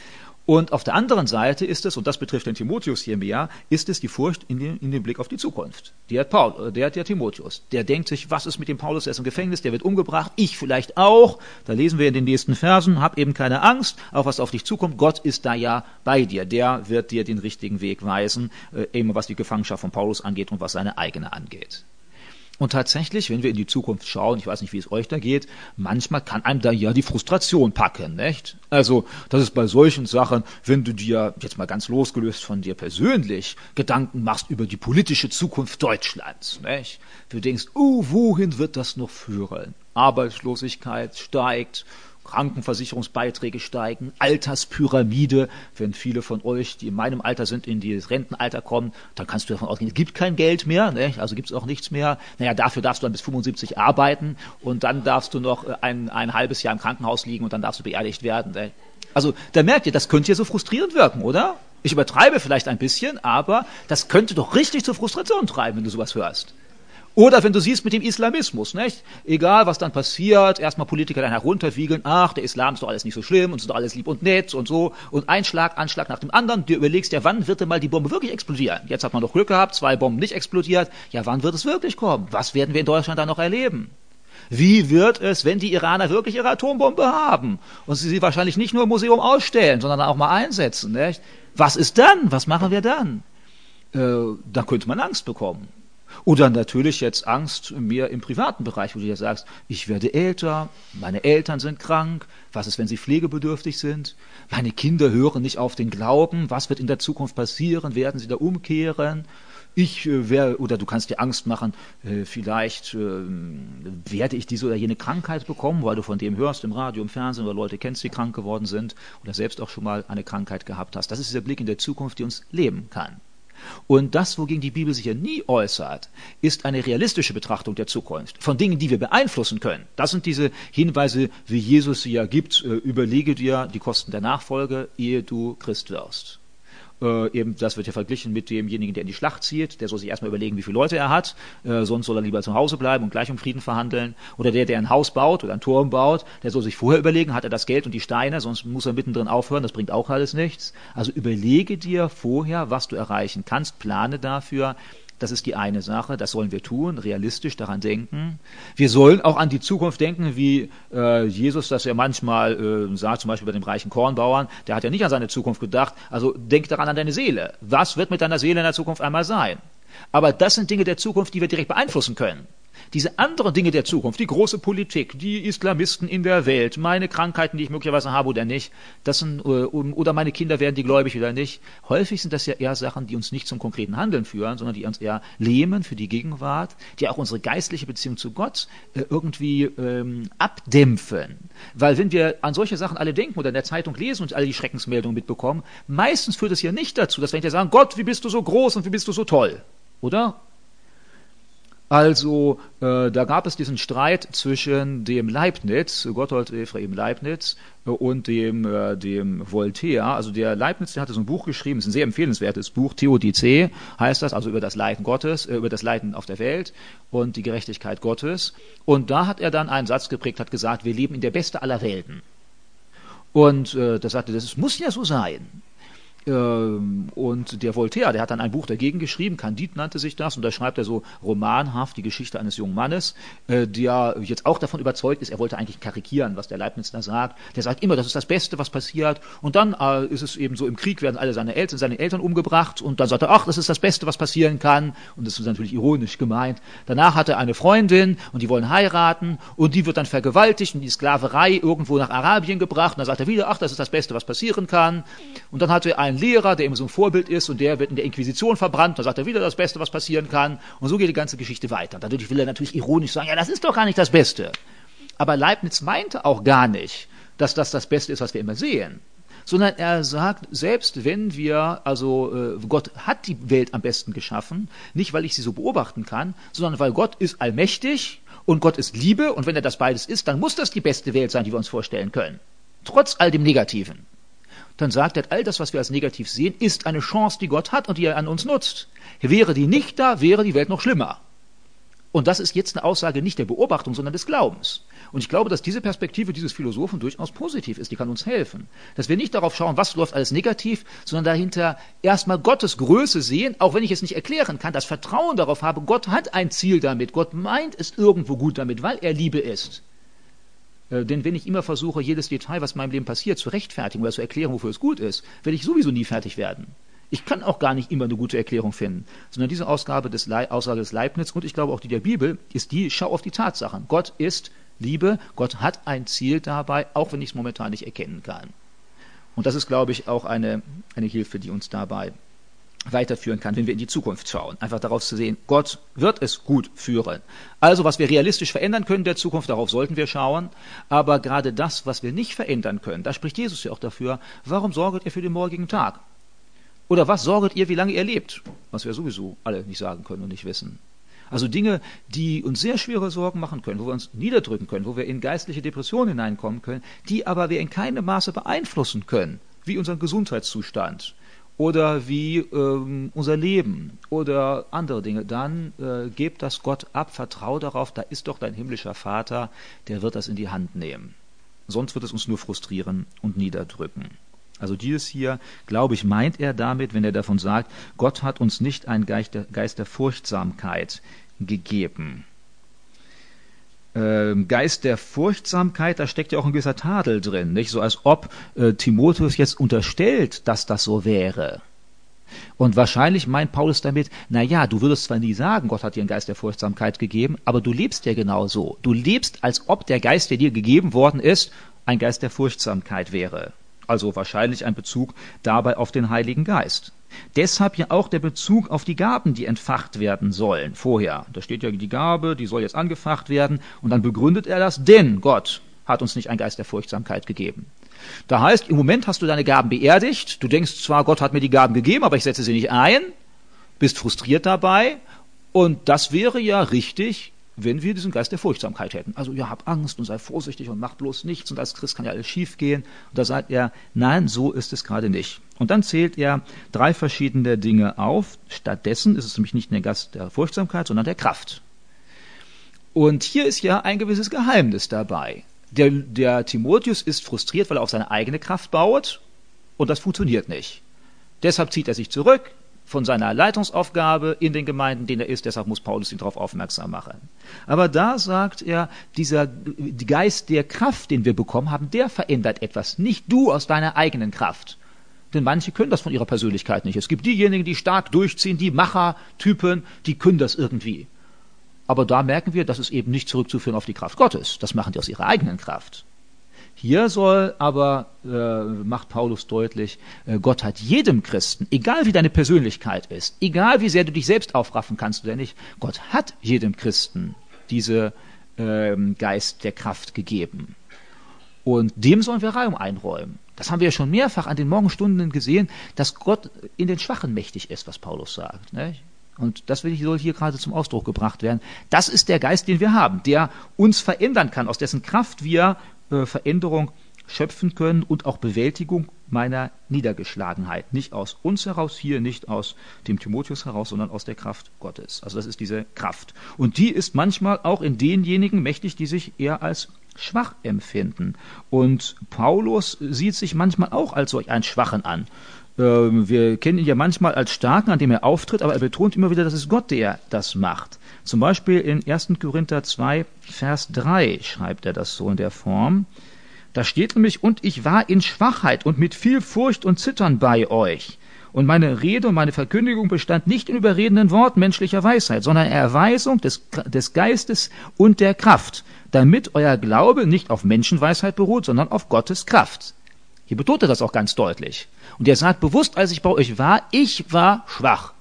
Und auf der anderen Seite ist es, und das betrifft den Timotheus hier mehr, ist es die Furcht in den Blick auf die Zukunft. Der hat der Timotheus. Der denkt sich, was ist mit dem Paulus, der ist im Gefängnis, der wird umgebracht, ich vielleicht auch. Da lesen wir in den nächsten Versen, hab eben keine Angst, auch was auf dich zukommt, Gott ist da ja bei dir. Der wird dir den richtigen Weg weisen, eben was die Gefangenschaft von Paulus angeht und was seine eigene angeht. Und tatsächlich, wenn wir in die Zukunft schauen, ich weiß nicht, wie es euch da geht, manchmal kann einem da ja die Frustration packen, nicht? Also, das ist bei solchen Sachen, wenn du dir, jetzt mal ganz losgelöst von dir persönlich, Gedanken machst über die politische Zukunft Deutschlands, nicht? Du denkst, wohin wird das noch führen? Arbeitslosigkeit steigt, Krankenversicherungsbeiträge steigen, Alterspyramide. Wenn viele von euch, die in meinem Alter sind, in das Rentenalter kommen, dann kannst du davon ausgehen, es gibt kein Geld mehr, ne? Also gibt es auch nichts mehr. Naja, dafür darfst du dann bis 75 arbeiten und dann darfst du noch ein halbes Jahr im Krankenhaus liegen und dann darfst du beerdigt werden. Ne? Also da merkt ihr, das könnte ja so frustrierend wirken, oder? Ich übertreibe vielleicht ein bisschen, aber das könnte doch richtig zur Frustration treiben, wenn du sowas hörst. Oder wenn du siehst mit dem Islamismus, nicht? Egal, was dann passiert, erstmal Politiker dann herunterwiegeln, ach, der Islam ist doch alles nicht so schlimm und ist doch alles lieb und nett und so. Und ein Anschlag nach dem anderen. Du überlegst ja, wann wird denn mal die Bombe wirklich explodieren? Jetzt hat man doch Glück gehabt, 2 Bomben nicht explodiert. Ja, wann wird es wirklich kommen? Was werden wir in Deutschland da noch erleben? Wie wird es, wenn die Iraner wirklich ihre Atombombe haben und sie wahrscheinlich nicht nur im Museum ausstellen, sondern auch mal einsetzen, nicht? Was ist dann? Was machen wir dann? Da könnte man Angst bekommen. Oder natürlich jetzt Angst mehr im privaten Bereich, wo du ja sagst, ich werde älter, meine Eltern sind krank, was ist, wenn sie pflegebedürftig sind, meine Kinder hören nicht auf den Glauben, was wird in der Zukunft passieren, werden sie da umkehren? Oder du kannst dir Angst machen, vielleicht werde ich diese oder jene Krankheit bekommen, weil du von dem hörst im Radio, im Fernsehen oder Leute kennst, die krank geworden sind oder selbst auch schon mal eine Krankheit gehabt hast. Das ist dieser Blick in der Zukunft, die uns leben kann. Und das, wogegen die Bibel sich ja nie äußert, ist eine realistische Betrachtung der Zukunft, von Dingen, die wir beeinflussen können. Das sind diese Hinweise, wie Jesus sie ja gibt, überlege dir die Kosten der Nachfolge, ehe du Christ wirst. Eben, das wird ja verglichen mit demjenigen, der in die Schlacht zieht, der soll sich erstmal überlegen, wie viele Leute er hat, sonst soll er lieber zu Hause bleiben und gleich um Frieden verhandeln. Oder der ein Haus baut oder einen Turm baut, der soll sich vorher überlegen, hat er das Geld und die Steine, sonst muss er mittendrin aufhören, das bringt auch alles nichts. Also überlege dir vorher, was du erreichen kannst, plane dafür. Das ist die eine Sache, das sollen wir tun, realistisch daran denken. Wir sollen auch an die Zukunft denken, wie Jesus das ja manchmal sagt, zum Beispiel bei dem reichen Kornbauern, der hat ja nicht an seine Zukunft gedacht, also denk daran an deine Seele. Was wird mit deiner Seele in der Zukunft einmal sein? Aber das sind Dinge der Zukunft, die wir direkt beeinflussen können. Diese anderen Dinge der Zukunft, die große Politik, die Islamisten in der Welt, meine Krankheiten, die ich möglicherweise habe oder nicht, das sind, oder meine Kinder werden die gläubig oder nicht, häufig sind das ja eher Sachen, die uns nicht zum konkreten Handeln führen, sondern die uns eher lähmen für die Gegenwart, die auch unsere geistliche Beziehung zu Gott irgendwie abdämpfen. Weil wenn wir an solche Sachen alle denken oder in der Zeitung lesen und alle die Schreckensmeldungen mitbekommen, meistens führt es ja nicht dazu, dass wir hinterher sagen, Gott, wie bist du so groß und wie bist du so toll, oder? Also da gab es diesen Streit zwischen dem Leibniz, Gotthold Ephraim Leibniz, und dem Voltaire. Also der Leibniz, der hatte so ein Buch geschrieben, das ist ein sehr empfehlenswertes Buch, Theodizee heißt das, also über das Leiden Gottes, über das Leiden auf der Welt und die Gerechtigkeit Gottes. Und da hat er dann einen Satz geprägt, hat gesagt, wir leben in der Beste aller Welten. Und da sagte, das muss ja so sein. Und der Voltaire, der hat dann ein Buch dagegen geschrieben, Candide nannte sich das, und da schreibt er so romanhaft die Geschichte eines jungen Mannes, der jetzt auch davon überzeugt ist, er wollte eigentlich karikieren, was der Leibniz da sagt. Der sagt immer, das ist das Beste, was passiert, und dann ist es eben so, im Krieg werden alle seine Eltern umgebracht, und dann sagt er, ach, das ist das Beste, was passieren kann, und das ist natürlich ironisch gemeint. Danach hat er eine Freundin, und die wollen heiraten, und die wird dann vergewaltigt und die Sklaverei irgendwo nach Arabien gebracht, und dann sagt er wieder, ach, das ist das Beste, was passieren kann, und dann hat er einen Lehrer, der immer so ein Vorbild ist, und der wird in der Inquisition verbrannt, da sagt er wieder das Beste, was passieren kann, und so geht die ganze Geschichte weiter. Dadurch will er natürlich ironisch sagen, ja, das ist doch gar nicht das Beste. Aber Leibniz meinte auch gar nicht, dass das Beste ist, was wir immer sehen. Sondern er sagt, selbst wenn Gott hat die Welt am besten geschaffen, nicht weil ich sie so beobachten kann, sondern weil Gott ist allmächtig und Gott ist Liebe und wenn er das beides ist, dann muss das die beste Welt sein, die wir uns vorstellen können. Trotz all dem Negativen. Dann sagt er, all das, was wir als negativ sehen, ist eine Chance, die Gott hat und die er an uns nutzt. Wäre die nicht da, wäre die Welt noch schlimmer. Und das ist jetzt eine Aussage nicht der Beobachtung, sondern des Glaubens. Und ich glaube, dass diese Perspektive dieses Philosophen durchaus positiv ist, die kann uns helfen. Dass wir nicht darauf schauen, was läuft alles negativ, sondern dahinter erstmal Gottes Größe sehen, auch wenn ich es nicht erklären kann, das Vertrauen darauf habe, Gott hat ein Ziel damit, Gott meint es irgendwo gut damit, weil er Liebe ist. Denn wenn ich immer versuche, jedes Detail, was in meinem Leben passiert, zu rechtfertigen oder zu erklären, wofür es gut ist, werde ich sowieso nie fertig werden. Ich kann auch gar nicht immer eine gute Erklärung finden, sondern diese Aussage des Leibniz und ich glaube auch die der Bibel ist die, schau auf die Tatsachen. Gott ist Liebe, Gott hat ein Ziel dabei, auch wenn ich es momentan nicht erkennen kann. Und das ist, glaube ich, auch eine Hilfe, die uns dabei weiterführen kann, wenn wir in die Zukunft schauen. Einfach darauf zu sehen, Gott wird es gut führen. Also, was wir realistisch verändern können in der Zukunft, darauf sollten wir schauen. Aber gerade das, was wir nicht verändern können, da spricht Jesus ja auch dafür, warum sorget ihr für den morgigen Tag? Oder was sorget ihr, wie lange ihr lebt? Was wir sowieso alle nicht sagen können und nicht wissen. Also Dinge, die uns sehr schwere Sorgen machen können, wo wir uns niederdrücken können, wo wir in geistliche Depressionen hineinkommen können, die aber wir in keinem Maße beeinflussen können, wie unseren Gesundheitszustand oder wie unser Leben oder andere Dinge, dann gebt das Gott ab, vertrau darauf, da ist doch dein himmlischer Vater, der wird das in die Hand nehmen. Sonst wird es uns nur frustrieren und niederdrücken. Also dieses hier, glaube ich, meint er damit, wenn er davon sagt, Gott hat uns nicht einen Geist der Furchtsamkeit gegeben. Geist der Furchtsamkeit, da steckt ja auch ein gewisser Tadel drin, nicht? So als ob Timotheus jetzt unterstellt, dass das so wäre. Und wahrscheinlich meint Paulus damit, naja, du würdest zwar nie sagen, Gott hat dir einen Geist der Furchtsamkeit gegeben, aber du lebst ja genau so. Du lebst, als ob der Geist, der dir gegeben worden ist, ein Geist der Furchtsamkeit wäre. Also wahrscheinlich ein Bezug dabei auf den Heiligen Geist. Deshalb ja auch der Bezug auf die Gaben, die entfacht werden sollen, vorher. Da steht ja die Gabe, die soll jetzt angefacht werden und dann begründet er das, denn Gott hat uns nicht einen Geist der Furchtsamkeit gegeben. Da heißt, im Moment hast du deine Gaben beerdigt, du denkst zwar, Gott hat mir die Gaben gegeben, aber ich setze sie nicht ein, bist frustriert dabei und das wäre ja richtig, wenn wir diesen Geist der Furchtsamkeit hätten. Also ja, hab Angst und sei vorsichtig und mach bloß nichts und als Christ kann ja alles schief gehen. Und da sagt er, nein, so ist es gerade nicht. Und dann zählt er 3 verschiedene Dinge auf. Stattdessen ist es nämlich nicht der Geist der Furchtsamkeit, sondern der Kraft. Und hier ist ja ein gewisses Geheimnis dabei. Der Timotheus ist frustriert, weil er auf seine eigene Kraft baut und das funktioniert nicht. Deshalb zieht er sich zurück von seiner Leitungsaufgabe in den Gemeinden, denen er ist, deshalb muss Paulus ihn darauf aufmerksam machen. Aber da sagt er, dieser Geist der Kraft, den wir bekommen haben, der verändert etwas, nicht du aus deiner eigenen Kraft. Denn manche können das von ihrer Persönlichkeit nicht. Es gibt diejenigen, die stark durchziehen, die Machertypen, die können das irgendwie. Aber da merken wir, das ist eben nicht zurückzuführen auf die Kraft Gottes. Das machen die aus ihrer eigenen Kraft. Hier soll aber, macht Paulus deutlich, Gott hat jedem Christen, egal wie deine Persönlichkeit ist, egal wie sehr du dich selbst aufraffen kannst oder nicht, Gott hat jedem Christen diese Geist der Kraft gegeben. Und dem sollen wir Raum einräumen. Das haben wir ja schon mehrfach an den Morgenstunden gesehen, dass Gott in den Schwachen mächtig ist, was Paulus sagt. Nicht? Und das soll hier gerade zum Ausdruck gebracht werden. Das ist der Geist, den wir haben, der uns verändern kann, aus dessen Kraft wir Veränderung schöpfen können und auch Bewältigung meiner Niedergeschlagenheit. Nicht aus uns heraus hier, nicht aus dem Timotheus heraus, sondern aus der Kraft Gottes. Also das ist diese Kraft. Und die ist manchmal auch in denjenigen mächtig, die sich eher als schwach empfinden. Und Paulus sieht sich manchmal auch als solch einen Schwachen an. Wir kennen ihn ja manchmal als Starken, an dem er auftritt, aber er betont immer wieder, dass es Gott, der das macht. Zum Beispiel in 1. Korinther 2, Vers 3 schreibt er das so in der Form. Da steht nämlich, und ich war in Schwachheit und mit viel Furcht und Zittern bei euch. Und meine Rede und meine Verkündigung bestand nicht in überredenden Worten menschlicher Weisheit, sondern in Erweisung des Geistes und der Kraft, damit euer Glaube nicht auf Menschenweisheit beruht, sondern auf Gottes Kraft. Hier betont er das auch ganz deutlich. Und er sagt bewusst, als ich bei euch war, ich war schwach.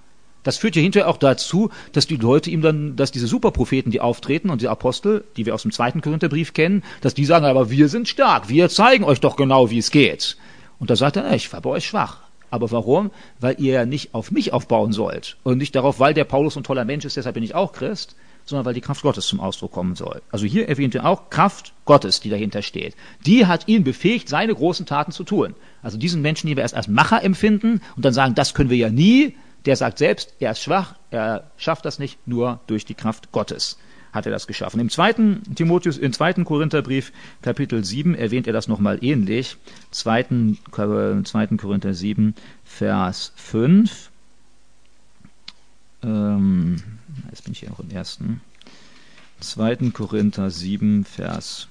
Das führt ja hinterher auch dazu, dass die Leute ihm dann, dass diese Superpropheten, die auftreten und die Apostel, die wir aus dem 2. Korintherbrief kennen, dass die sagen, aber wir sind stark, wir zeigen euch doch genau, wie es geht. Und da sagt er, ich war bei euch schwach. Aber warum? Weil ihr ja nicht auf mich aufbauen sollt und nicht darauf, weil der Paulus ein toller Mensch ist, deshalb bin ich auch Christ, sondern weil die Kraft Gottes zum Ausdruck kommen soll. Also hier erwähnt er auch Kraft Gottes, die dahinter steht. Die hat ihn befähigt, seine großen Taten zu tun. Also diesen Menschen, die wir erst als Macher empfinden und dann sagen, das können wir ja nie, der sagt selbst, er ist schwach, er schafft das nicht, nur durch die Kraft Gottes hat er das geschaffen. Im 2. Korintherbrief, Kapitel 7, erwähnt er das nochmal ähnlich. 2. Korinther 7, Vers 5. Jetzt bin ich hier noch im 1. 2. Korinther 7, Vers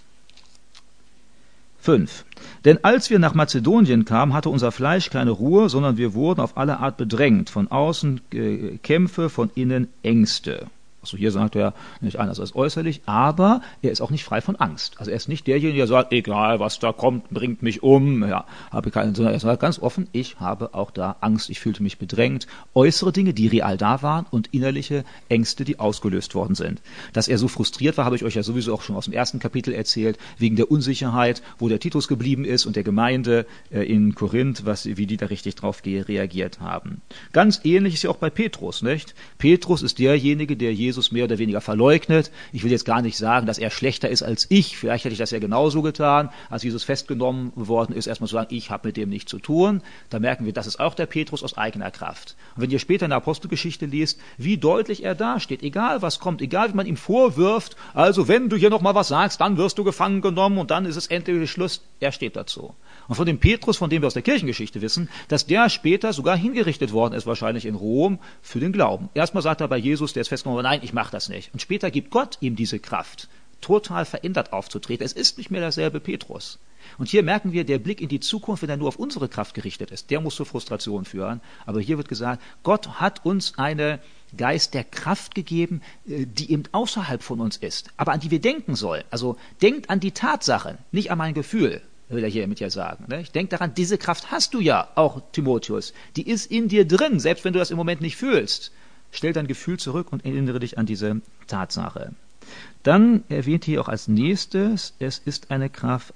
5. Denn als wir nach Mazedonien kamen, hatte unser Fleisch keine Ruhe, sondern wir wurden auf alle Art bedrängt. Von außen Kämpfe, von innen Ängste. Also hier sagt er nicht anders als äußerlich, aber er ist auch nicht frei von Angst. Also er ist nicht derjenige, der sagt, egal was da kommt, bringt mich um, ja, habe keine, sondern er sagt ganz offen, ich habe auch da Angst, ich fühlte mich bedrängt. Äußere Dinge, die real da waren und innerliche Ängste, die ausgelöst worden sind. Dass er so frustriert war, habe ich euch ja sowieso auch schon aus dem 1. Kapitel erzählt, wegen der Unsicherheit, wo der Titus geblieben ist und der Gemeinde in Korinth, wie die da richtig drauf reagiert haben. Ganz ähnlich ist ja auch bei Petrus, nicht? Petrus ist derjenige, der Jesus mehr oder weniger verleugnet. Ich will jetzt gar nicht sagen, dass er schlechter ist als ich. Vielleicht hätte ich das ja genauso getan, als Jesus festgenommen worden ist, erstmal zu sagen, ich habe mit dem nichts zu tun. Da merken wir, das ist auch der Petrus aus eigener Kraft. Und wenn ihr später in der Apostelgeschichte liest, wie deutlich er dasteht, egal was kommt, egal wie man ihm vorwirft, also wenn du hier nochmal was sagst, dann wirst du gefangen genommen und dann ist es endlich Schluss, er steht dazu. Und von dem Petrus, von dem wir aus der Kirchengeschichte wissen, dass der später sogar hingerichtet worden ist, wahrscheinlich in Rom, für den Glauben. Erstmal sagt er bei Jesus, der ist festgenommen, nein, ich mache das nicht. Und später gibt Gott ihm diese Kraft, total verändert aufzutreten. Es ist nicht mehr derselbe Petrus. Und hier merken wir, der Blick in die Zukunft, wenn er nur auf unsere Kraft gerichtet ist, der muss zur Frustration führen. Aber hier wird gesagt, Gott hat uns einen Geist der Kraft gegeben, die eben außerhalb von uns ist, aber an die wir denken sollen. Also denkt an die Tatsachen, nicht an mein Gefühl, will er hier mit dir sagen. Ne? Ich denke daran, diese Kraft hast du ja auch, Timotheus. Die ist in dir drin, selbst wenn du das im Moment nicht fühlst. Stell dein Gefühl zurück und erinnere dich an diese Tatsache. Dann erwähnt hier auch als nächstes, es ist einen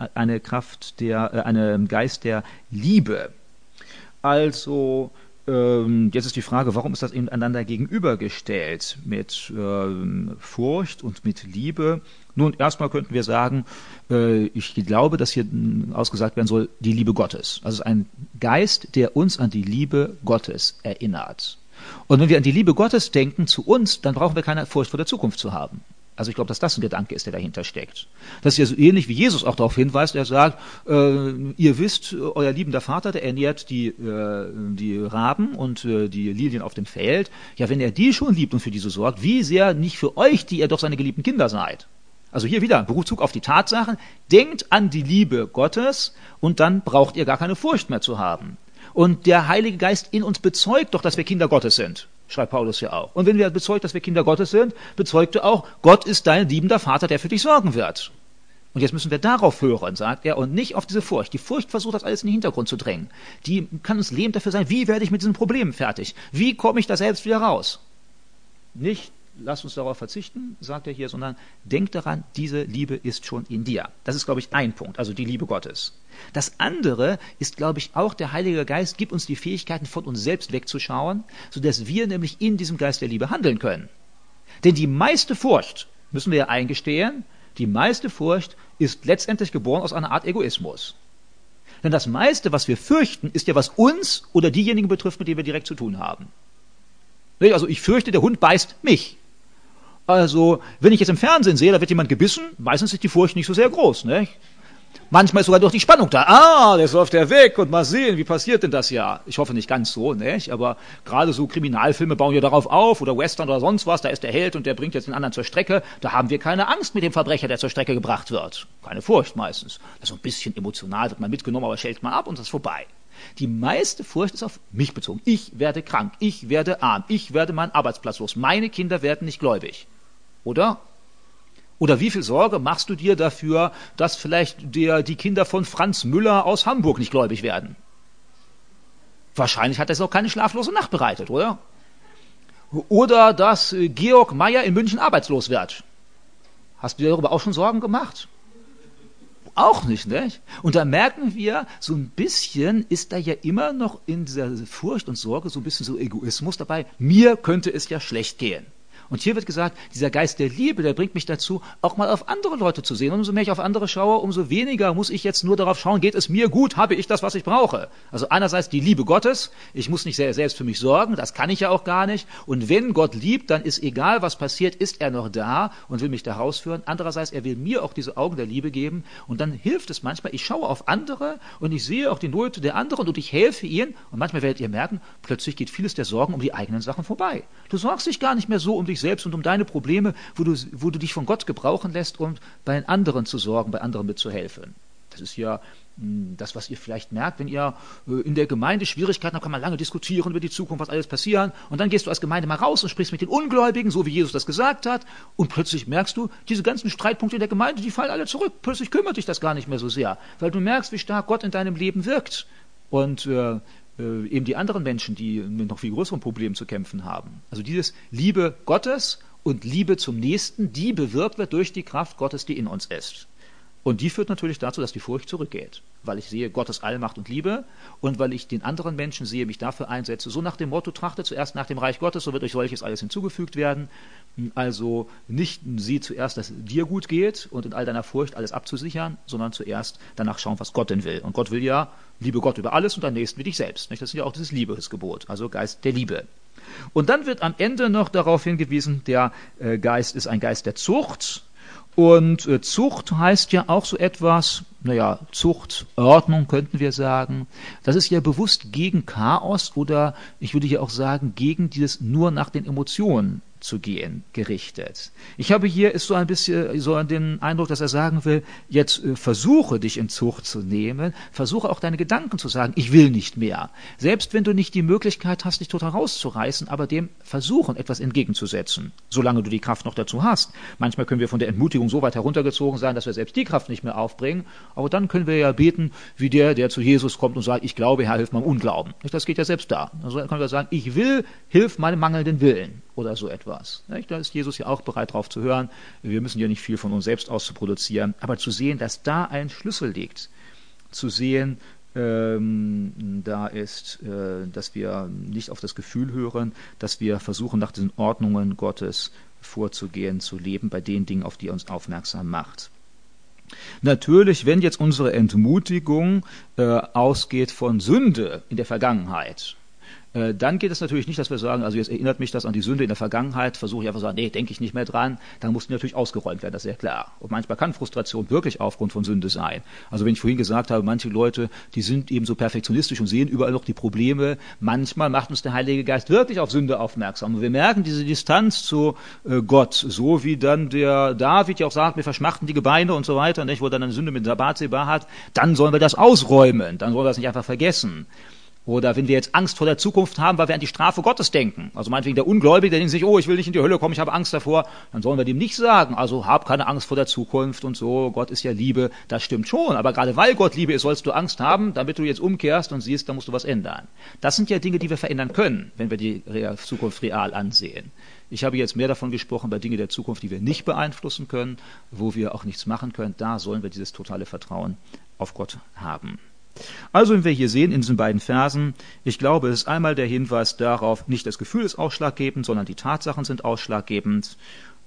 Geist der Liebe. Also, jetzt ist die Frage, warum ist das einander gegenübergestellt mit Furcht und mit Liebe? Nun, erstmal könnten wir sagen, ich glaube, dass hier ausgesagt werden soll, die Liebe Gottes. Also es ist ein Geist, der uns an die Liebe Gottes erinnert. Und wenn wir an die Liebe Gottes denken zu uns, dann brauchen wir keine Furcht vor der Zukunft zu haben. Also ich glaube, dass das ein Gedanke ist, der dahinter steckt. Das ist ja so ähnlich, wie Jesus auch darauf hinweist. Er sagt, ihr wisst, euer liebender Vater, der ernährt die Raben und die Lilien auf dem Feld. Ja, wenn er die schon liebt und für diese sorgt, wie sehr nicht für euch, die ihr doch seine geliebten Kinder seid. Also hier wieder Bezug auf die Tatsachen. Denkt an die Liebe Gottes und dann braucht ihr gar keine Furcht mehr zu haben. Und der Heilige Geist in uns bezeugt doch, dass wir Kinder Gottes sind. Schreibt Paulus ja auch. Und wenn wir bezeugt, dass wir Kinder Gottes sind, bezeugt er auch, Gott ist dein liebender Vater, der für dich sorgen wird. Und jetzt müssen wir darauf hören, sagt er, und nicht auf diese Furcht. Die Furcht versucht, das alles in den Hintergrund zu drängen. Die kann uns lebend dafür sein, wie werde ich mit diesen Problemen fertig? Wie komme ich da selbst wieder raus? Nicht, lasst uns darauf verzichten, sagt er hier, sondern denkt daran, diese Liebe ist schon in dir. Das ist, glaube ich, ein Punkt, also die Liebe Gottes. Das andere ist, glaube ich, auch der Heilige Geist gibt uns die Fähigkeiten, von uns selbst wegzuschauen, sodass wir nämlich in diesem Geist der Liebe handeln können. Denn die meiste Furcht, müssen wir ja eingestehen, die meiste Furcht ist letztendlich geboren aus einer Art Egoismus. Denn das meiste, was wir fürchten, ist ja, was uns oder diejenigen betrifft, mit denen wir direkt zu tun haben. Also ich fürchte, der Hund beißt mich. Also, wenn ich jetzt im Fernsehen sehe, da wird jemand gebissen, meistens ist die Furcht nicht so sehr groß, ne? Manchmal ist sogar doch die Spannung da. Jetzt läuft er weg und mal sehen, wie passiert denn das ja? Ich hoffe nicht ganz so, nicht? Aber gerade so Kriminalfilme bauen ja darauf auf oder Western oder sonst was, da ist der Held und der bringt jetzt den anderen zur Strecke. Da haben wir keine Angst mit dem Verbrecher, der zur Strecke gebracht wird. Keine Furcht meistens. Das ist so ein bisschen emotional, wird man mitgenommen, aber schält man ab und das ist vorbei. Die meiste Furcht ist auf mich bezogen. Ich werde krank, ich werde arm, ich werde meinen Arbeitsplatz los, meine Kinder werden nicht gläubig. Oder? Oder wie viel Sorge machst du dir dafür, dass vielleicht die Kinder von Franz Müller aus Hamburg nicht gläubig werden? Wahrscheinlich hat das auch keine schlaflose Nacht bereitet, oder? Oder dass Georg Meier in München arbeitslos wird. Hast du dir darüber auch schon Sorgen gemacht? Auch nicht, nicht? Und da merken wir, so ein bisschen ist da ja immer noch in dieser Furcht und Sorge so ein bisschen so Egoismus dabei. Mir könnte es ja schlecht gehen. Und hier wird gesagt, dieser Geist der Liebe, der bringt mich dazu, auch mal auf andere Leute zu sehen. Und umso mehr ich auf andere schaue, umso weniger muss ich jetzt nur darauf schauen, geht es mir gut, habe ich das, was ich brauche. Also einerseits die Liebe Gottes, ich muss nicht selbst für mich sorgen, das kann ich ja auch gar nicht. Und wenn Gott liebt, dann ist egal, was passiert, ist er noch da und will mich da rausführen. Andererseits, er will mir auch diese Augen der Liebe geben. Und dann hilft es manchmal, ich schaue auf andere und ich sehe auch die Not der anderen und ich helfe ihnen. Und manchmal werdet ihr merken, plötzlich geht vieles der Sorgen um die eigenen Sachen vorbei. Du sorgst dich gar nicht mehr so um dich selbst und um deine Probleme, wo du dich von Gott gebrauchen lässt, um bei den anderen zu sorgen, bei anderen mitzuhelfen. Das ist ja das, was ihr vielleicht merkt, wenn ihr in der Gemeinde Schwierigkeiten habt, kann man lange diskutieren über die Zukunft, was alles passieren, und dann gehst du als Gemeinde mal raus und sprichst mit den Ungläubigen, so wie Jesus das gesagt hat, und plötzlich merkst du, diese ganzen Streitpunkte in der Gemeinde, die fallen alle zurück. Plötzlich kümmert dich das gar nicht mehr so sehr, weil du merkst, wie stark Gott in deinem Leben wirkt. Und eben die anderen Menschen, die mit noch viel größeren Problemen zu kämpfen haben. Also dieses Liebe Gottes und Liebe zum Nächsten, die bewirkt wird durch die Kraft Gottes, die in uns ist. Und die führt natürlich dazu, dass die Furcht zurückgeht, weil ich sehe Gottes Allmacht und Liebe und weil ich den anderen Menschen sehe, mich dafür einsetze, so nach dem Motto, trachte zuerst nach dem Reich Gottes, so wird euch solches alles hinzugefügt werden. Also nicht sieh zuerst, dass dir gut geht und in all deiner Furcht alles abzusichern, sondern zuerst danach schauen, was Gott denn will. Und Gott will ja, liebe Gott über alles und deinen Nächsten wie dich selbst. Das ist ja auch dieses Liebesgebot, also Geist der Liebe. Und dann wird am Ende noch darauf hingewiesen, der Geist ist ein Geist der Zucht. Und Zucht heißt ja auch so etwas, Zucht, Ordnung könnten wir sagen. Das ist ja bewusst gegen Chaos oder ich würde hier auch sagen, gegen dieses nur nach den Emotionen zu gehen, gerichtet. Ich habe hier ist so ein bisschen so den Eindruck, dass er sagen will, jetzt versuche dich in Zucht zu nehmen, versuche auch deine Gedanken zu sagen, ich will nicht mehr. Selbst wenn du nicht die Möglichkeit hast, dich total rauszureißen, aber dem versuchen, etwas entgegenzusetzen, solange du die Kraft noch dazu hast. Manchmal können wir von der Entmutigung so weit heruntergezogen sein, dass wir selbst die Kraft nicht mehr aufbringen, aber dann können wir ja beten, wie der zu Jesus kommt und sagt, ich glaube, Herr, hilf meinem Unglauben. Das geht ja selbst da. Also dann können wir sagen, ich will, hilf meinem mangelnden Willen oder so etwas. Da ist Jesus ja auch bereit, drauf zu hören. Wir müssen ja nicht viel von uns selbst aus zu produzieren, aber zu sehen, dass da ein Schlüssel liegt, zu sehen, da ist, dass wir nicht auf das Gefühl hören, dass wir versuchen, nach den Ordnungen Gottes vorzugehen, zu leben, bei den Dingen, auf die er uns aufmerksam macht. Natürlich, wenn jetzt unsere Entmutigung ausgeht von Sünde in der Vergangenheit, dann geht es natürlich nicht, dass wir sagen, also jetzt erinnert mich das an die Sünde in der Vergangenheit, versuche ich einfach zu sagen, nee, denke ich nicht mehr dran, dann muss die natürlich ausgeräumt werden, das ist ja klar. Und manchmal kann Frustration wirklich aufgrund von Sünde sein. Also wenn ich vorhin gesagt habe, manche Leute, die sind eben so perfektionistisch und sehen überall noch die Probleme, manchmal macht uns der Heilige Geist wirklich auf Sünde aufmerksam. Und wir merken diese Distanz zu Gott, so wie dann der David ja auch sagt, wir verschmachten die Gebeine und so weiter, nicht, wo dann eine Sünde mit Bathseba hat, dann sollen wir das ausräumen, dann sollen wir das nicht einfach vergessen. Oder wenn wir jetzt Angst vor der Zukunft haben, weil wir an die Strafe Gottes denken. Also meinetwegen der Ungläubige, der denkt sich, oh, ich will nicht in die Hölle kommen, ich habe Angst davor. Dann sollen wir dem nicht sagen, also hab keine Angst vor der Zukunft und so, Gott ist ja Liebe. Das stimmt schon, aber gerade weil Gott Liebe ist, sollst du Angst haben, damit du jetzt umkehrst und siehst, da musst du was ändern. Das sind ja Dinge, die wir verändern können, wenn wir die Zukunft real ansehen. Ich habe jetzt mehr davon gesprochen, bei Dingen der Zukunft, die wir nicht beeinflussen können, wo wir auch nichts machen können. Da sollen wir dieses totale Vertrauen auf Gott haben. Also, wenn wir hier sehen in diesen beiden Versen, ich glaube, es ist einmal der Hinweis darauf, nicht das Gefühl ist ausschlaggebend, sondern die Tatsachen sind ausschlaggebend.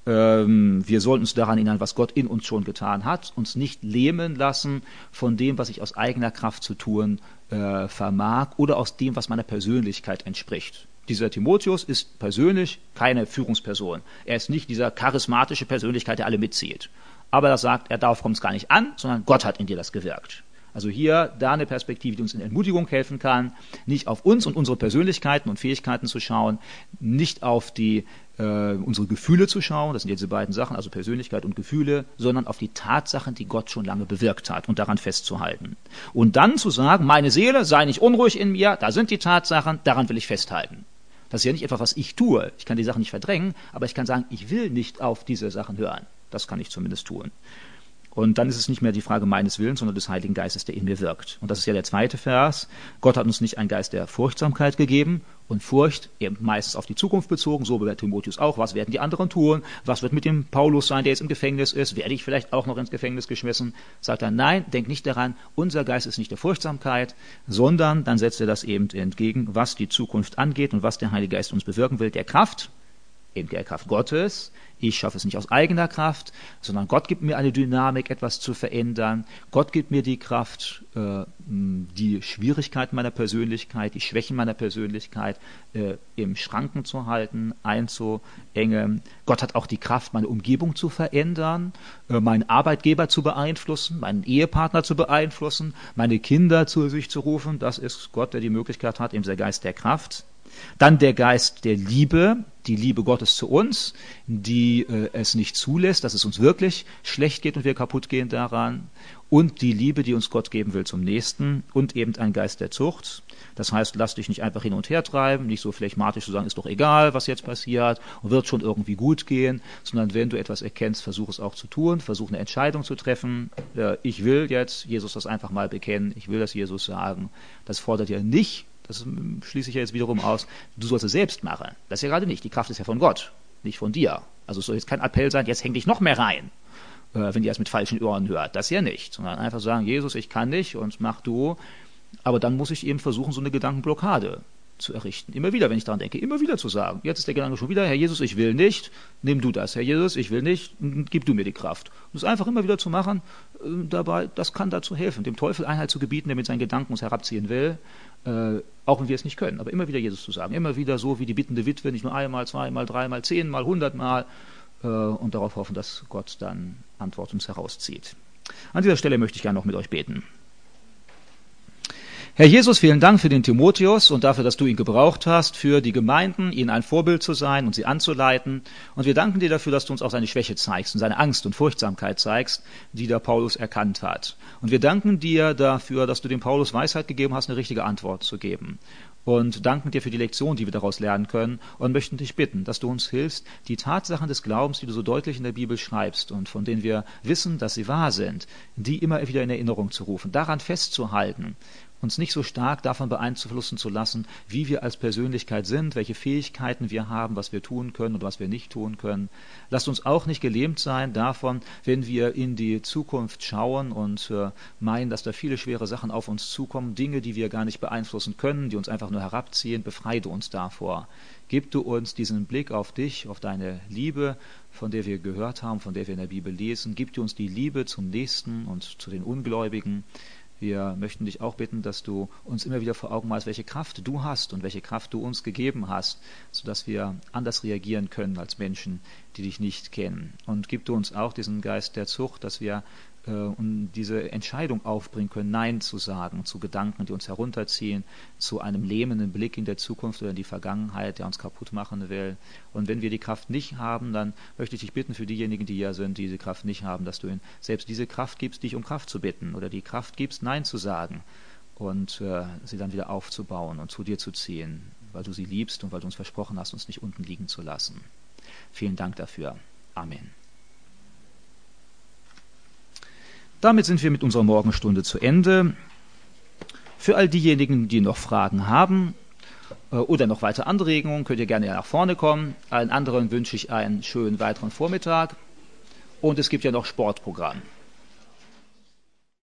Wir sollten uns daran erinnern, was Gott in uns schon getan hat, uns nicht lähmen lassen von dem, was ich aus eigener Kraft zu tun vermag oder aus dem, was meiner Persönlichkeit entspricht. Dieser Timotheus ist persönlich keine Führungsperson. Er ist nicht dieser charismatische Persönlichkeit, der alle mitzieht. Aber er sagt, darauf kommt es gar nicht an, sondern Gott hat in dir das gewirkt. Also hier, da eine Perspektive, die uns in Entmutigung helfen kann, nicht auf uns und unsere Persönlichkeiten und Fähigkeiten zu schauen, nicht auf unsere Gefühle zu schauen, das sind diese beiden Sachen, also Persönlichkeit und Gefühle, sondern auf die Tatsachen, die Gott schon lange bewirkt hat und daran festzuhalten. Und dann zu sagen, meine Seele, sei nicht unruhig in mir, da sind die Tatsachen, daran will ich festhalten. Das ist ja nicht etwas, was ich tue. Ich kann die Sachen nicht verdrängen, aber ich kann sagen, ich will nicht auf diese Sachen hören. Das kann ich zumindest tun. Und dann ist es nicht mehr die Frage meines Willens, sondern des Heiligen Geistes, der in mir wirkt. Und das ist ja der zweite Vers. Gott hat uns nicht einen Geist der Furchtsamkeit gegeben. Und Furcht eben meistens auf die Zukunft bezogen, so wie bei Timotheus auch. Was werden die anderen tun? Was wird mit dem Paulus sein, der jetzt im Gefängnis ist? Werde ich vielleicht auch noch ins Gefängnis geschmissen? Sagt er, nein, denk nicht daran, unser Geist ist nicht der Furchtsamkeit, sondern dann setzt er das eben entgegen, was die Zukunft angeht und was der Heilige Geist uns bewirken will, der Kraft, eben der Kraft Gottes. Ich schaffe es nicht aus eigener Kraft, sondern Gott gibt mir eine Dynamik, etwas zu verändern. Gott gibt mir die Kraft, die Schwierigkeiten meiner Persönlichkeit, die Schwächen meiner Persönlichkeit im Schranken zu halten, einzuengen. Gott hat auch die Kraft, meine Umgebung zu verändern, meinen Arbeitgeber zu beeinflussen, meinen Ehepartner zu beeinflussen, meine Kinder zu sich zu rufen. Das ist Gott, der die Möglichkeit hat, eben der Geist der Kraft. Dann der Geist der Liebe, die Liebe Gottes zu uns, die es nicht zulässt, dass es uns wirklich schlecht geht und wir kaputt gehen daran. Und die Liebe, die uns Gott geben will zum Nächsten. Und eben ein Geist der Zucht. Das heißt, lass dich nicht einfach hin und her treiben, nicht so phlegmatisch zu sagen, ist doch egal, was jetzt passiert und wird schon irgendwie gut gehen, sondern wenn du etwas erkennst, versuch es auch zu tun, versuch eine Entscheidung zu treffen. Ich will jetzt Jesus das einfach mal bekennen, ich will das Jesus sagen. Das fordert ja nicht, das schließe ich ja jetzt wiederum aus, du sollst es selbst machen. Das ist ja gerade nicht. Die Kraft ist ja von Gott, nicht von dir. Also es soll jetzt kein Appell sein, jetzt häng dich noch mehr rein, wenn ihr es mit falschen Ohren hört. Das ja nicht. Sondern einfach sagen, Jesus, ich kann nicht und mach du. Aber dann muss ich eben versuchen, so eine Gedankenblockade zu errichten. Immer wieder, wenn ich daran denke, immer wieder zu sagen, jetzt ist der Gedanke schon wieder, Herr Jesus, ich will nicht, nimm du das. Herr Jesus, ich will nicht, gib du mir die Kraft. Und es einfach immer wieder zu machen, dabei, das kann dazu helfen, dem Teufel Einhalt zu gebieten, der mit seinen Gedanken uns herabziehen will, auch wenn wir es nicht können. Aber immer wieder Jesus zu sagen, immer wieder so wie die bittende Witwe, nicht nur einmal, zweimal, dreimal, 10-mal, 100-mal und darauf hoffen, dass Gott dann Antwort uns herauszieht. An dieser Stelle möchte ich gerne noch mit euch beten. Herr Jesus, vielen Dank für den Timotheus und dafür, dass du ihn gebraucht hast, für die Gemeinden, ihnen ein Vorbild zu sein und sie anzuleiten. Und wir danken dir dafür, dass du uns auch seine Schwäche zeigst und seine Angst und Furchtsamkeit zeigst, die der Paulus erkannt hat. Und wir danken dir dafür, dass du dem Paulus Weisheit gegeben hast, eine richtige Antwort zu geben. Und danken dir für die Lektion, die wir daraus lernen können und möchten dich bitten, dass du uns hilfst, die Tatsachen des Glaubens, die du so deutlich in der Bibel schreibst und von denen wir wissen, dass sie wahr sind, die immer wieder in Erinnerung zu rufen, daran festzuhalten, uns nicht so stark davon beeinflussen zu lassen, wie wir als Persönlichkeit sind, welche Fähigkeiten wir haben, was wir tun können und was wir nicht tun können. Lasst uns auch nicht gelähmt sein davon, wenn wir in die Zukunft schauen und meinen, dass da viele schwere Sachen auf uns zukommen, Dinge, die wir gar nicht beeinflussen können, die uns einfach nur herabziehen. Befreie uns davor. Gib du uns diesen Blick auf dich, auf deine Liebe, von der wir gehört haben, von der wir in der Bibel lesen. Gib du uns die Liebe zum Nächsten und zu den Ungläubigen. Wir möchten dich auch bitten, dass du uns immer wieder vor Augen malst, welche Kraft du hast und welche Kraft du uns gegeben hast, sodass wir anders reagieren können als Menschen, die dich nicht kennen. Und gib du uns auch diesen Geist der Zucht, dass wir diese Entscheidung aufbringen können, Nein zu sagen zu Gedanken, die uns herunterziehen, zu einem lähmenden Blick in der Zukunft oder in die Vergangenheit, der uns kaputt machen will. Und wenn wir die Kraft nicht haben, dann möchte ich dich bitten für diejenigen, die hier sind, die diese Kraft nicht haben, dass du ihnen selbst diese Kraft gibst, dich um Kraft zu bitten oder die Kraft gibst, Nein zu sagen und sie dann wieder aufzubauen und zu dir zu ziehen, weil du sie liebst und weil du uns versprochen hast, uns nicht unten liegen zu lassen. Vielen Dank dafür. Amen. Damit sind wir mit unserer Morgenstunde zu Ende. Für all diejenigen, die noch Fragen haben oder noch weitere Anregungen, könnt ihr gerne nach vorne kommen. Allen anderen wünsche ich einen schönen weiteren Vormittag. Und es gibt ja noch Sportprogramm.